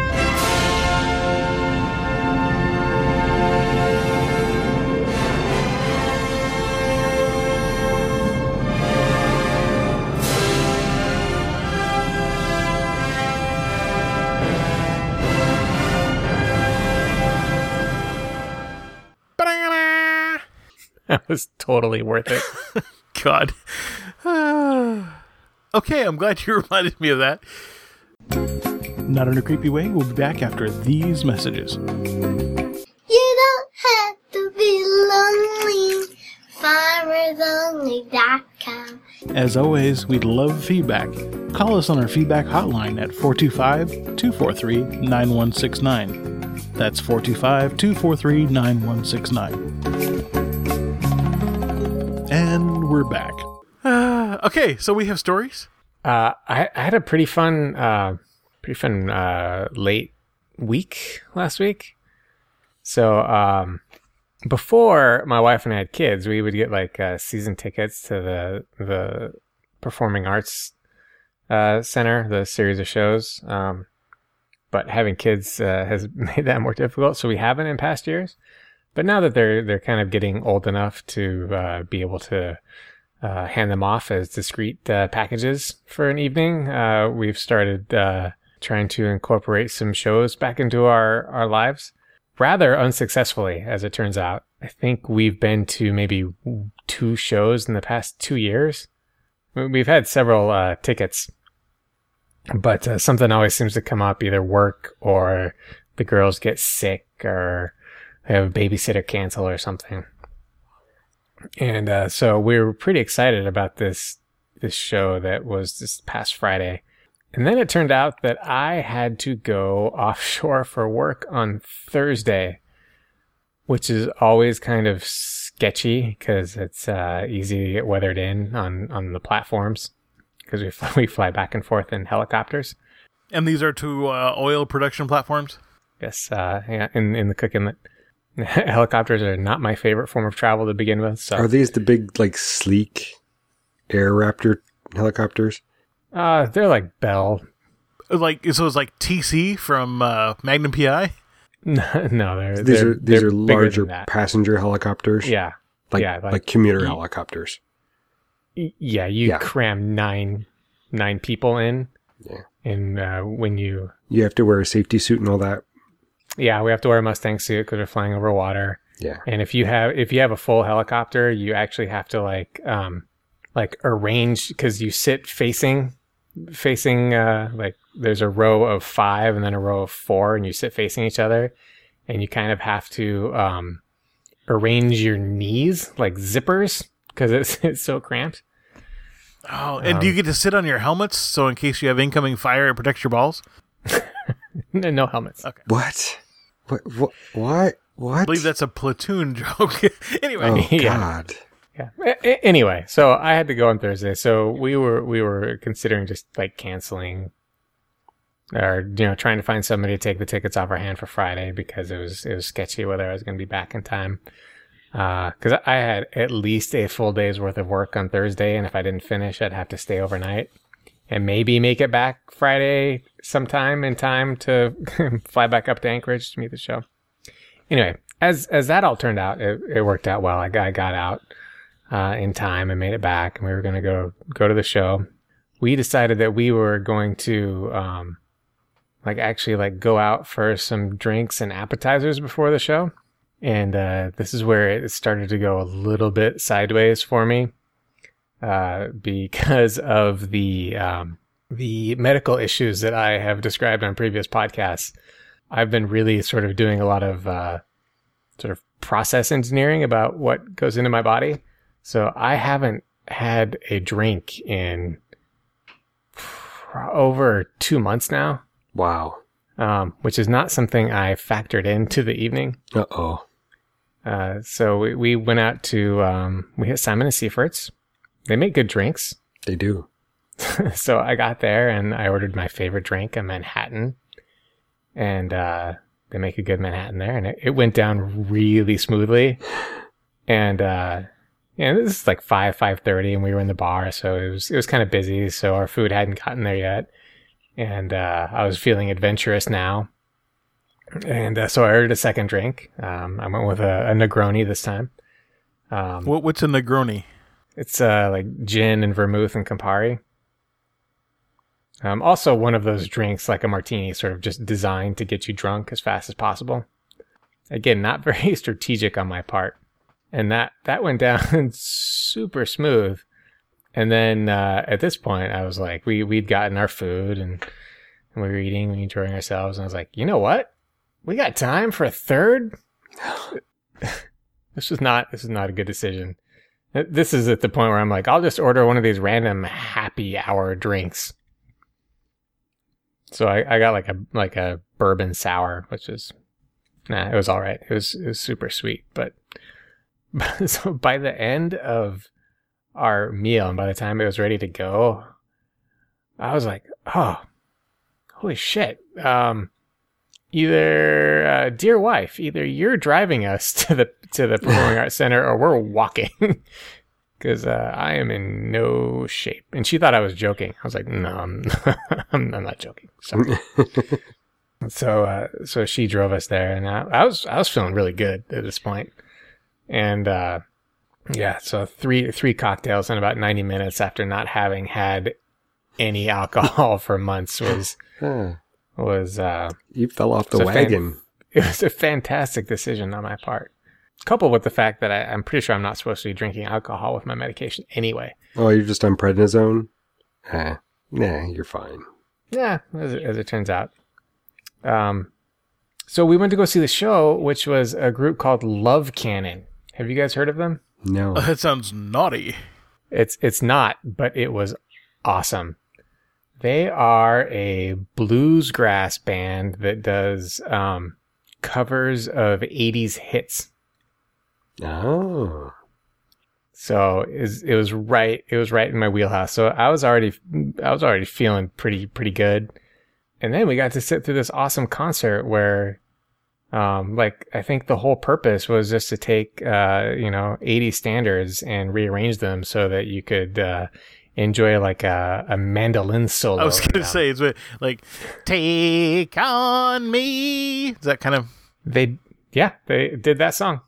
That was totally worth it. God. Okay, I'm glad you reminded me of that. Not in a creepy way. We'll be back after these messages. You don't have to be lonely. farmers only dot com. As always, we'd love feedback. Call us on our feedback hotline at four two five, two four three, nine one six nine. That's four two five, two four three, nine one six nine. And we're back. Uh, okay, so we have stories. Uh, I, I had a pretty fun, uh, pretty fun uh, late week last week. So um, before my wife and I had kids, we would get like uh, season tickets to the the Performing Arts uh, Center, the series of shows. Um, but having kids uh, has made that more difficult, so we haven't in past years. But now that they're they're kind of getting old enough to uh, be able to uh, hand them off as discrete uh, packages for an evening, uh, we've started uh, trying to incorporate some shows back into our, our lives. Rather unsuccessfully, as it turns out. I think we've been to maybe two shows in the past two years. We've had several uh, tickets, but uh, something always seems to come up, either work or the girls get sick or they have a babysitter cancel or something. And uh, so we were pretty excited about this this show that was this past Friday. And then it turned out that I had to go offshore for work on Thursday, which is always kind of sketchy because it's uh, easy to get weathered in on, on the platforms because we fly, we fly back and forth in helicopters. And these are two uh, oil production platforms? Yes, uh, yeah, in, in the Cook Inlet. Helicopters are not my favorite form of travel to begin with. So. Are these the big, like, sleek Air Raptor helicopters? Uh, they're like Bell. Like, so it's like T C from uh, Magnum P I? No, no they're these they're, are these they're are larger passenger helicopters. Yeah, like yeah, like, like commuter you, helicopters. Yeah, you yeah. cram nine nine people in. Yeah, and uh, when you you have to wear a safety suit and all that. Yeah, we have to wear a Mustang suit because we're flying over water. Yeah, and if you have if you have a full helicopter, you actually have to like um like arrange because you sit facing. facing uh like there's a row of five and then a row of four and you sit facing each other and you kind of have to um arrange your knees like zippers because it's it's so cramped. Oh, and um, do you get to sit on your helmets so in case you have incoming fire it protects your balls? no, no helmets. Okay. What? What? What? What? What? I believe that's a platoon joke. Anyway. Oh yeah. God. Yeah. A- anyway, so I had to go on Thursday. So we were we were considering just like canceling, or you know, trying to find somebody to take the tickets off our hand for Friday because it was it was sketchy whether I was going to be back in time. Because uh, I had at least a full day's worth of work on Thursday, and if I didn't finish, I'd have to stay overnight and maybe make it back Friday sometime in time to fly back up to Anchorage to meet the show. Anyway, as as that all turned out, it, it worked out well. I got, I got out. Uh, in time and made it back, and we were going to go go to the show. We decided that we were going to um, like actually like go out for some drinks and appetizers before the show, and uh, this is where it started to go a little bit sideways for me uh, because of the um, the medical issues that I have described on previous podcasts. I've been really sort of doing a lot of uh, sort of process engineering about what goes into my body. So I haven't had a drink in over two months now. Wow. Um, which is not something I factored into the evening. Uh-oh. Uh, so we, we went out to, um, we hit Simon and Seifert's. They make good drinks. They do. So I got there and I ordered my favorite drink, a Manhattan. And uh, they make a good Manhattan there. And it, it went down really smoothly. And... Uh, Yeah, this is like five, five thirty, and we were in the bar, so it was it was kind of busy, so our food hadn't gotten there yet. And uh, I was feeling adventurous now. And uh, so I ordered a second drink. Um, I went with a, a Negroni this time. Um, what, what's a Negroni? It's uh, like gin and vermouth and Campari. Um, also one of those drinks, like a martini, sort of just designed to get you drunk as fast as possible. Again, not very strategic on my part. And that, that went down super smooth. And then uh, at this point, I was like, we, we'd gotten our food and, and we were eating and enjoying ourselves. And I was like, you know what? We got time for a third? This was not, this is not a good decision. This is at the point where I'm like, I'll just order one of these random happy hour drinks. So I, I got like a like a bourbon sour, which is, nah, it was all right. It was it was super sweet, but so by the end of our meal and by the time it was ready to go, I was like, oh, holy shit. Um, either, uh, dear wife, either you're driving us to the to the Performing Arts Center or we're walking. Because uh, I am in no shape. And she thought I was joking. I was like, no, I'm, I'm, I'm not joking. Sorry. so uh, so she drove us there. And I, I was I was feeling really good at this point. And uh, yeah, so three three cocktails in about ninety minutes after not having had any alcohol for months was... Huh. was uh, You fell off the wagon. Fan- it was a fantastic decision on my part. Coupled with the fact that I, I'm pretty sure I'm not supposed to be drinking alcohol with my medication anyway. Oh, you're just on prednisone? Ah, nah, you're fine. Yeah, as it, as it turns out. Um, so we went to go see the show, which was a group called Love Cannon. Have you guys heard of them? No. Oh, that sounds naughty. It's it's not, but it was awesome. They are a bluesgrass band that does um, covers of eighties hits. Oh, so it was, it was right. It was right in my wheelhouse. So I was already, I was already feeling pretty, pretty good. And then we got to sit through this awesome concert where, um, like I think the whole purpose was just to take, uh, you know, eighties standards and rearrange them so that you could uh, enjoy like a, a mandolin solo. I was going to say, it's like, take on me. Is that kind of? They, yeah, they did that song.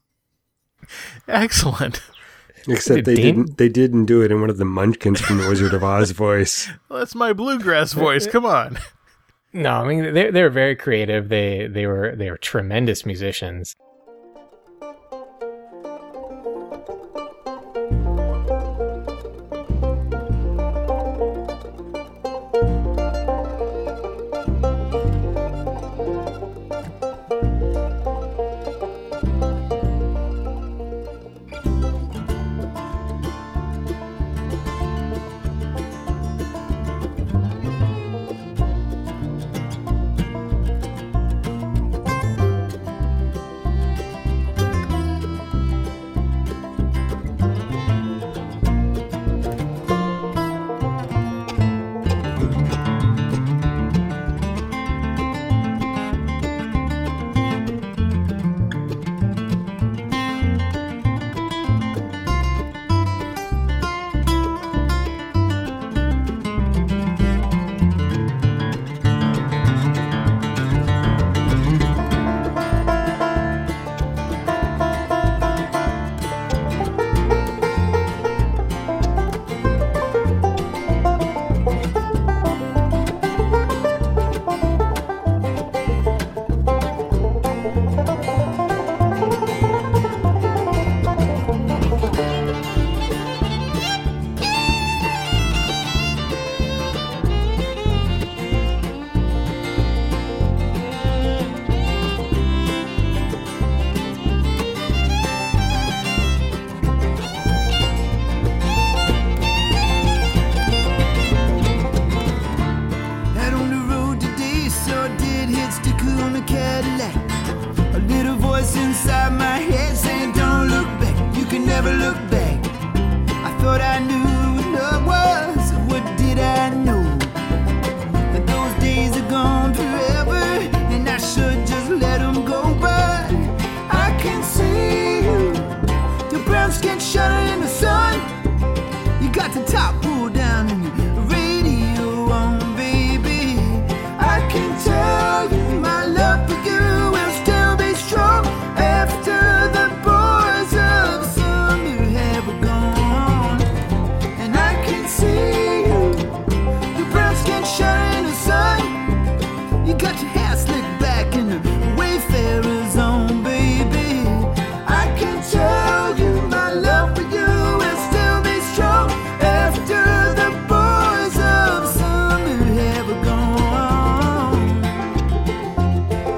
Excellent. Except they didn't. They didn't do it in one of the Munchkins from the Wizard of Oz voice. Well, that's my bluegrass voice. Come on. No, I mean they they were very creative. They they were they were tremendous musicians.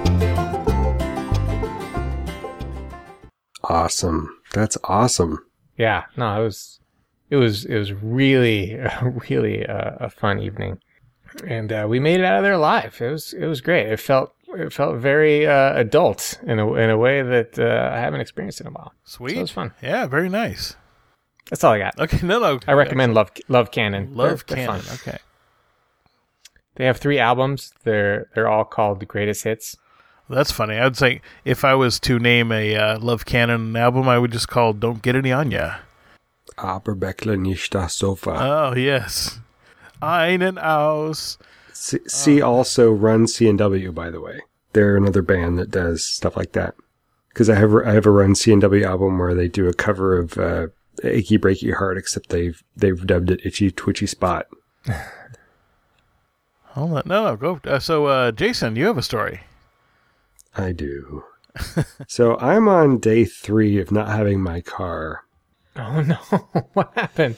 Awesome. That's awesome. Yeah, no, it was, it was, it was really, really a, a fun evening, and uh, we made it out of there alive. It was, it was great. It felt, it felt very uh, adult in a in a way that uh, I haven't experienced in a while. Sweet, so it was fun. Yeah, very nice. That's all I got. Okay, no, no. I recommend Love Love Cannon. Love they're, Cannon. They're Okay. They have three albums. They're they're all called the Greatest Hits. That's funny. I'd say if I was to name a uh, Love Cannon album, I would just call "Don't Get Any on Ya." Aber Beckler nicht das Sofa. Oh yes, einen aus. C, C also runs C and W, by the way. They're another band that does stuff like that. Because I have I have a Run C and W album where they do a cover of uh, "Achy Breaky Heart," except they've they've dubbed it "Itchy Twitchy Spot." Hold on, no, no, go. Uh, so, uh, Jason, you have a story. I do. So I'm on day three of not having my car. Oh no! What happened?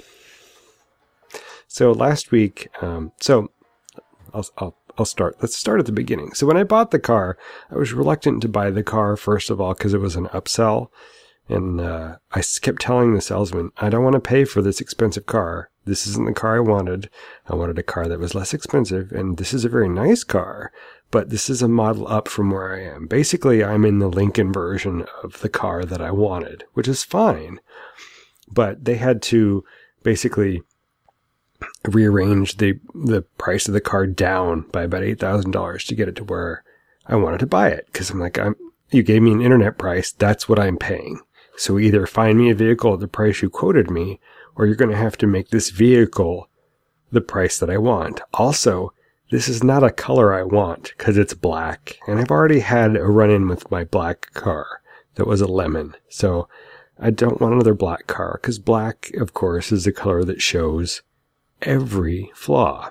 So last week, um, so I'll, I'll I'll start. Let's start at the beginning. So when I bought the car, I was reluctant to buy the car, first of all, because it was an upsell. And uh, I kept telling the salesman, I don't want to pay for this expensive car. This isn't the car I wanted. I wanted a car that was less expensive. And this is a very nice car, but this is a model up from where I am. Basically, I'm in the Lincoln version of the car that I wanted, which is fine. But they had to basically rearrange the the price of the car down by about eight thousand dollars to get it to where I wanted to buy it. Because I'm like, I'm, you gave me an internet price. That's what I'm paying. So either find me a vehicle at the price you quoted me, or you're going to have to make this vehicle the price that I want. Also, this is not a color I want because it's black. And I've already had a run-in with my black car that was a lemon. So I don't want another black car because black, of course, is the color that shows every flaw.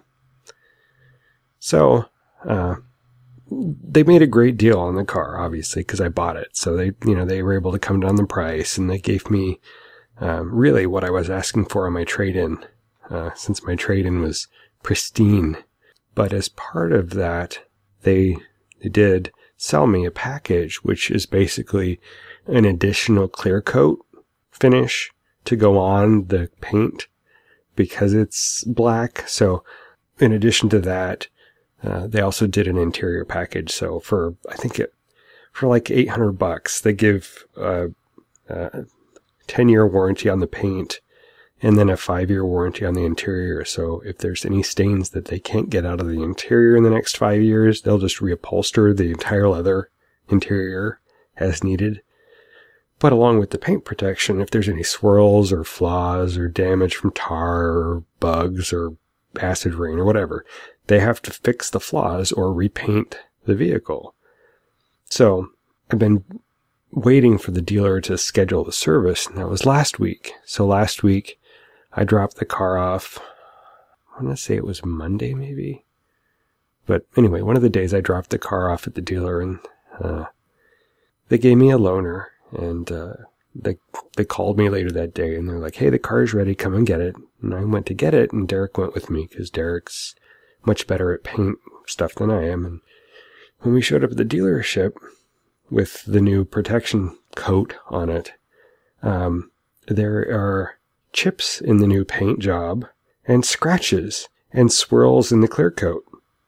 So, uh, they made a great deal on the car, obviously, because I bought it. So they, you know, they were able to come down the price, and they gave me um, really what I was asking for on my trade-in, uh, since my trade-in was pristine. But as part of that, they they did sell me a package, which is basically an additional clear coat finish to go on the paint because it's black. So in addition to that, Uh, they also did an interior package. So for, I think it, for like eight hundred bucks, they give a, a ten year warranty on the paint and then a five year warranty on the interior. So if there's any stains that they can't get out of the interior in the next five years, they'll just reupholster the entire leather interior as needed. But along with the paint protection, if there's any swirls or flaws or damage from tar or bugs or acid rain or whatever, they have to fix the flaws or repaint the vehicle. So I've been waiting for the dealer to schedule the service, and that was last week. So last week I dropped the car off. I want to say it was Monday maybe. But anyway, one of the days I dropped the car off at the dealer, and uh, they gave me a loaner, and uh, they they called me later that day, and they're like, hey, the car's ready, come and get it. And I went to get it, and Derek went with me because Derek's much better at paint stuff than I am. And when we showed up at the dealership with the new protection coat on it, um, there are chips in the new paint job and scratches and swirls in the clear coat.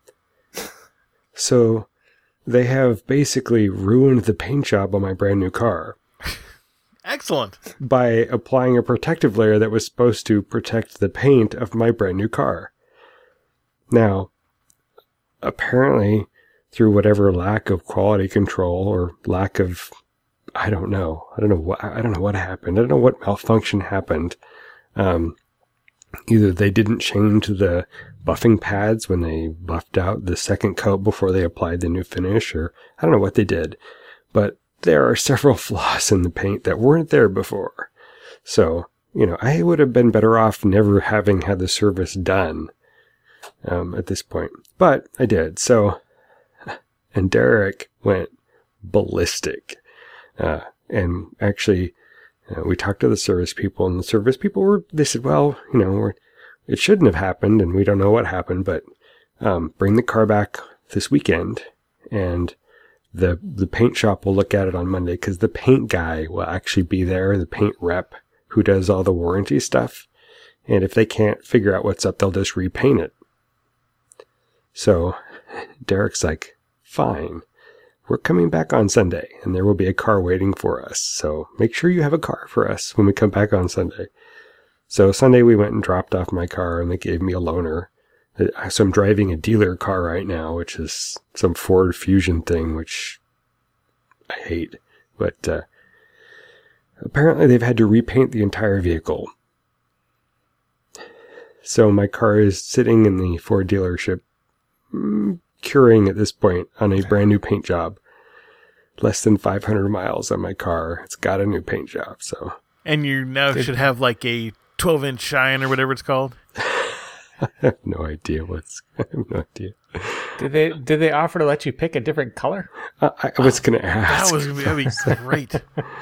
So they have basically ruined the paint job on my brand new car. Excellent. By applying a protective layer that was supposed to protect the paint of my brand new car. Now, apparently, through whatever lack of quality control or lack of, I don't know, I don't know what, I don't know what happened. I don't know what malfunction happened. Um, either they didn't change the buffing pads when they buffed out the second coat before they applied the new finish, or I don't know what they did, but there are several flaws in the paint that weren't there before. So, you know, I would have been better off never having had the service done. Um, at this point, but I did. So, and Derek went ballistic. Uh, and actually, uh, we talked to the service people, and the service people were, they said, well, you know, we're, it shouldn't have happened, and we don't know what happened, but, um, bring the car back this weekend, and the, the paint shop will look at it on Monday, because the paint guy will actually be there, the paint rep who does all the warranty stuff. And if they can't figure out what's up, they'll just repaint it. So Derek's like, fine, we're coming back on Sunday and there will be a car waiting for us. So make sure you have a car for us when we come back on Sunday. So Sunday we went and dropped off my car and they gave me a loaner. So I'm driving a dealer car right now, which is some Ford Fusion thing, which I hate. But uh, apparently they've had to repaint the entire vehicle. So my car is sitting in the Ford dealership, mm, curing at this point on a brand new paint job. Less than five hundred miles on my car. It's got a new paint job. So. And you now should have like a twelve inch shine or whatever it's called. I have no idea what's. I have no idea. Did they did they offer to let you pick a different color? Uh, I was going to ask. That was that'd be great.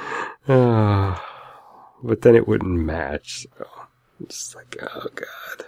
uh, but then it wouldn't match. So it's like, oh god.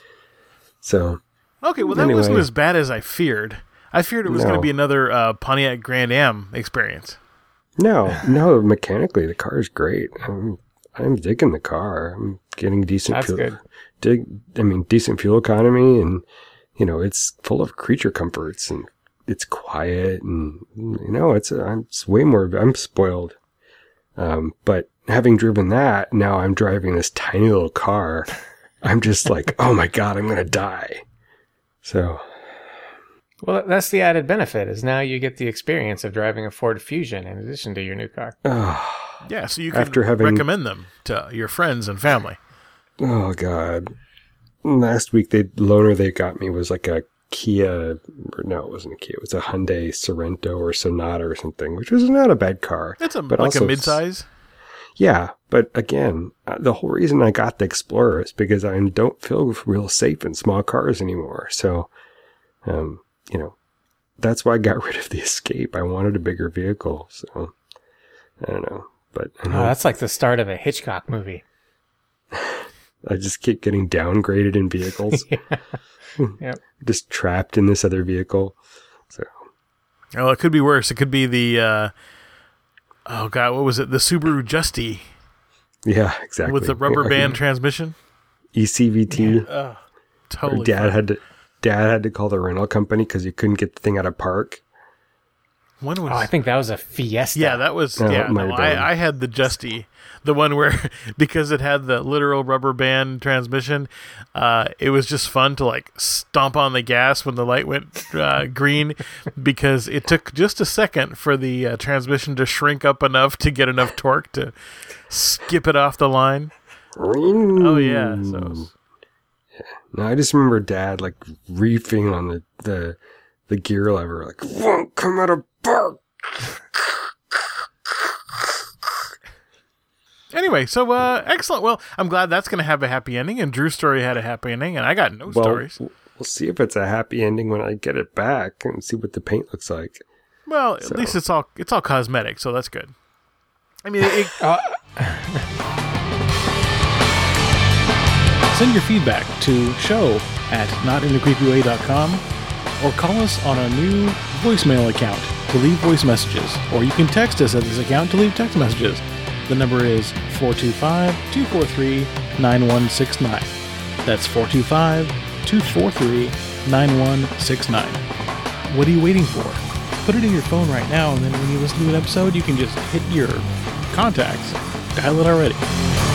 So. Okay, well that anyway. wasn't as bad as I feared. I feared it was No. going to be another uh, Pontiac Grand Am experience. No, no. Mechanically, the car is great. I'm, I'm digging the car. I'm getting decent. That's fuel, good. Dig, I mean, decent fuel economy, and you know, it's full of creature comforts, and it's quiet, and you know, it's I'm it's way more. I'm spoiled. Um, but having driven that, now I'm driving this tiny little car. I'm just like, oh my god, I'm gonna die. So. Well, that's the added benefit, is now you get the experience of driving a Ford Fusion in addition to your new car. Oh, Yeah, so you can After having- recommend them to your friends and family. oh god. Last week, the loaner they got me was like a Kia. Or no, it wasn't a Kia. It was a Hyundai Sorento or Sonata or something, which was not a bad car. It's a but like a also- midsize. Yeah, but again, uh, the whole reason I got the Explorer is because I don't feel real safe in small cars anymore. So, um, you know, that's why I got rid of the Escape. I wanted a bigger vehicle. So, I don't know. But I, Oh, know that's like the start of a Hitchcock movie. I just keep getting downgraded in vehicles. Yep. Just trapped in this other vehicle. So, Oh, it could be worse. It could be the, uh, oh god, what was it? The Subaru Justy yeah, exactly. with the rubber Yeah, band transmission. E C V T. Oh, totally. Dad fine. had to, Dad had to call the rental company because he couldn't get the thing out of park. When was? Oh, I think that was a Fiesta. Yeah, that was. No, yeah, it might no, have been. I, I had the Justy, the one where because it had the literal rubber band transmission, uh, it was just fun to like stomp on the gas when the light went uh, green, because it took just a second for the uh, transmission to shrink up enough to get enough torque to skip it off the line. Oh yeah, so it was- No, I just remember Dad like reefing on the the, the gear lever, like won't come out of park. Anyway, so uh, excellent. Well, I'm glad that's going to have a happy ending, and Drew's story had a happy ending, and I got no Well, stories. we'll see if it's a happy ending when I get it back and see what the paint looks like. Well, at So- least it's all it's all cosmetic, so that's good. I mean, it, send your feedback to show at not in a creepy way dot com, or call us on our new voicemail account to leave voice messages, or you can text us at this account to leave text messages. The number is four two five, two four three, nine one six nine. That's four two five, two four three, nine one six nine. What are you waiting for? Put it in your phone right now, and then when you listen to an episode, you can just hit your contacts. Dial it already.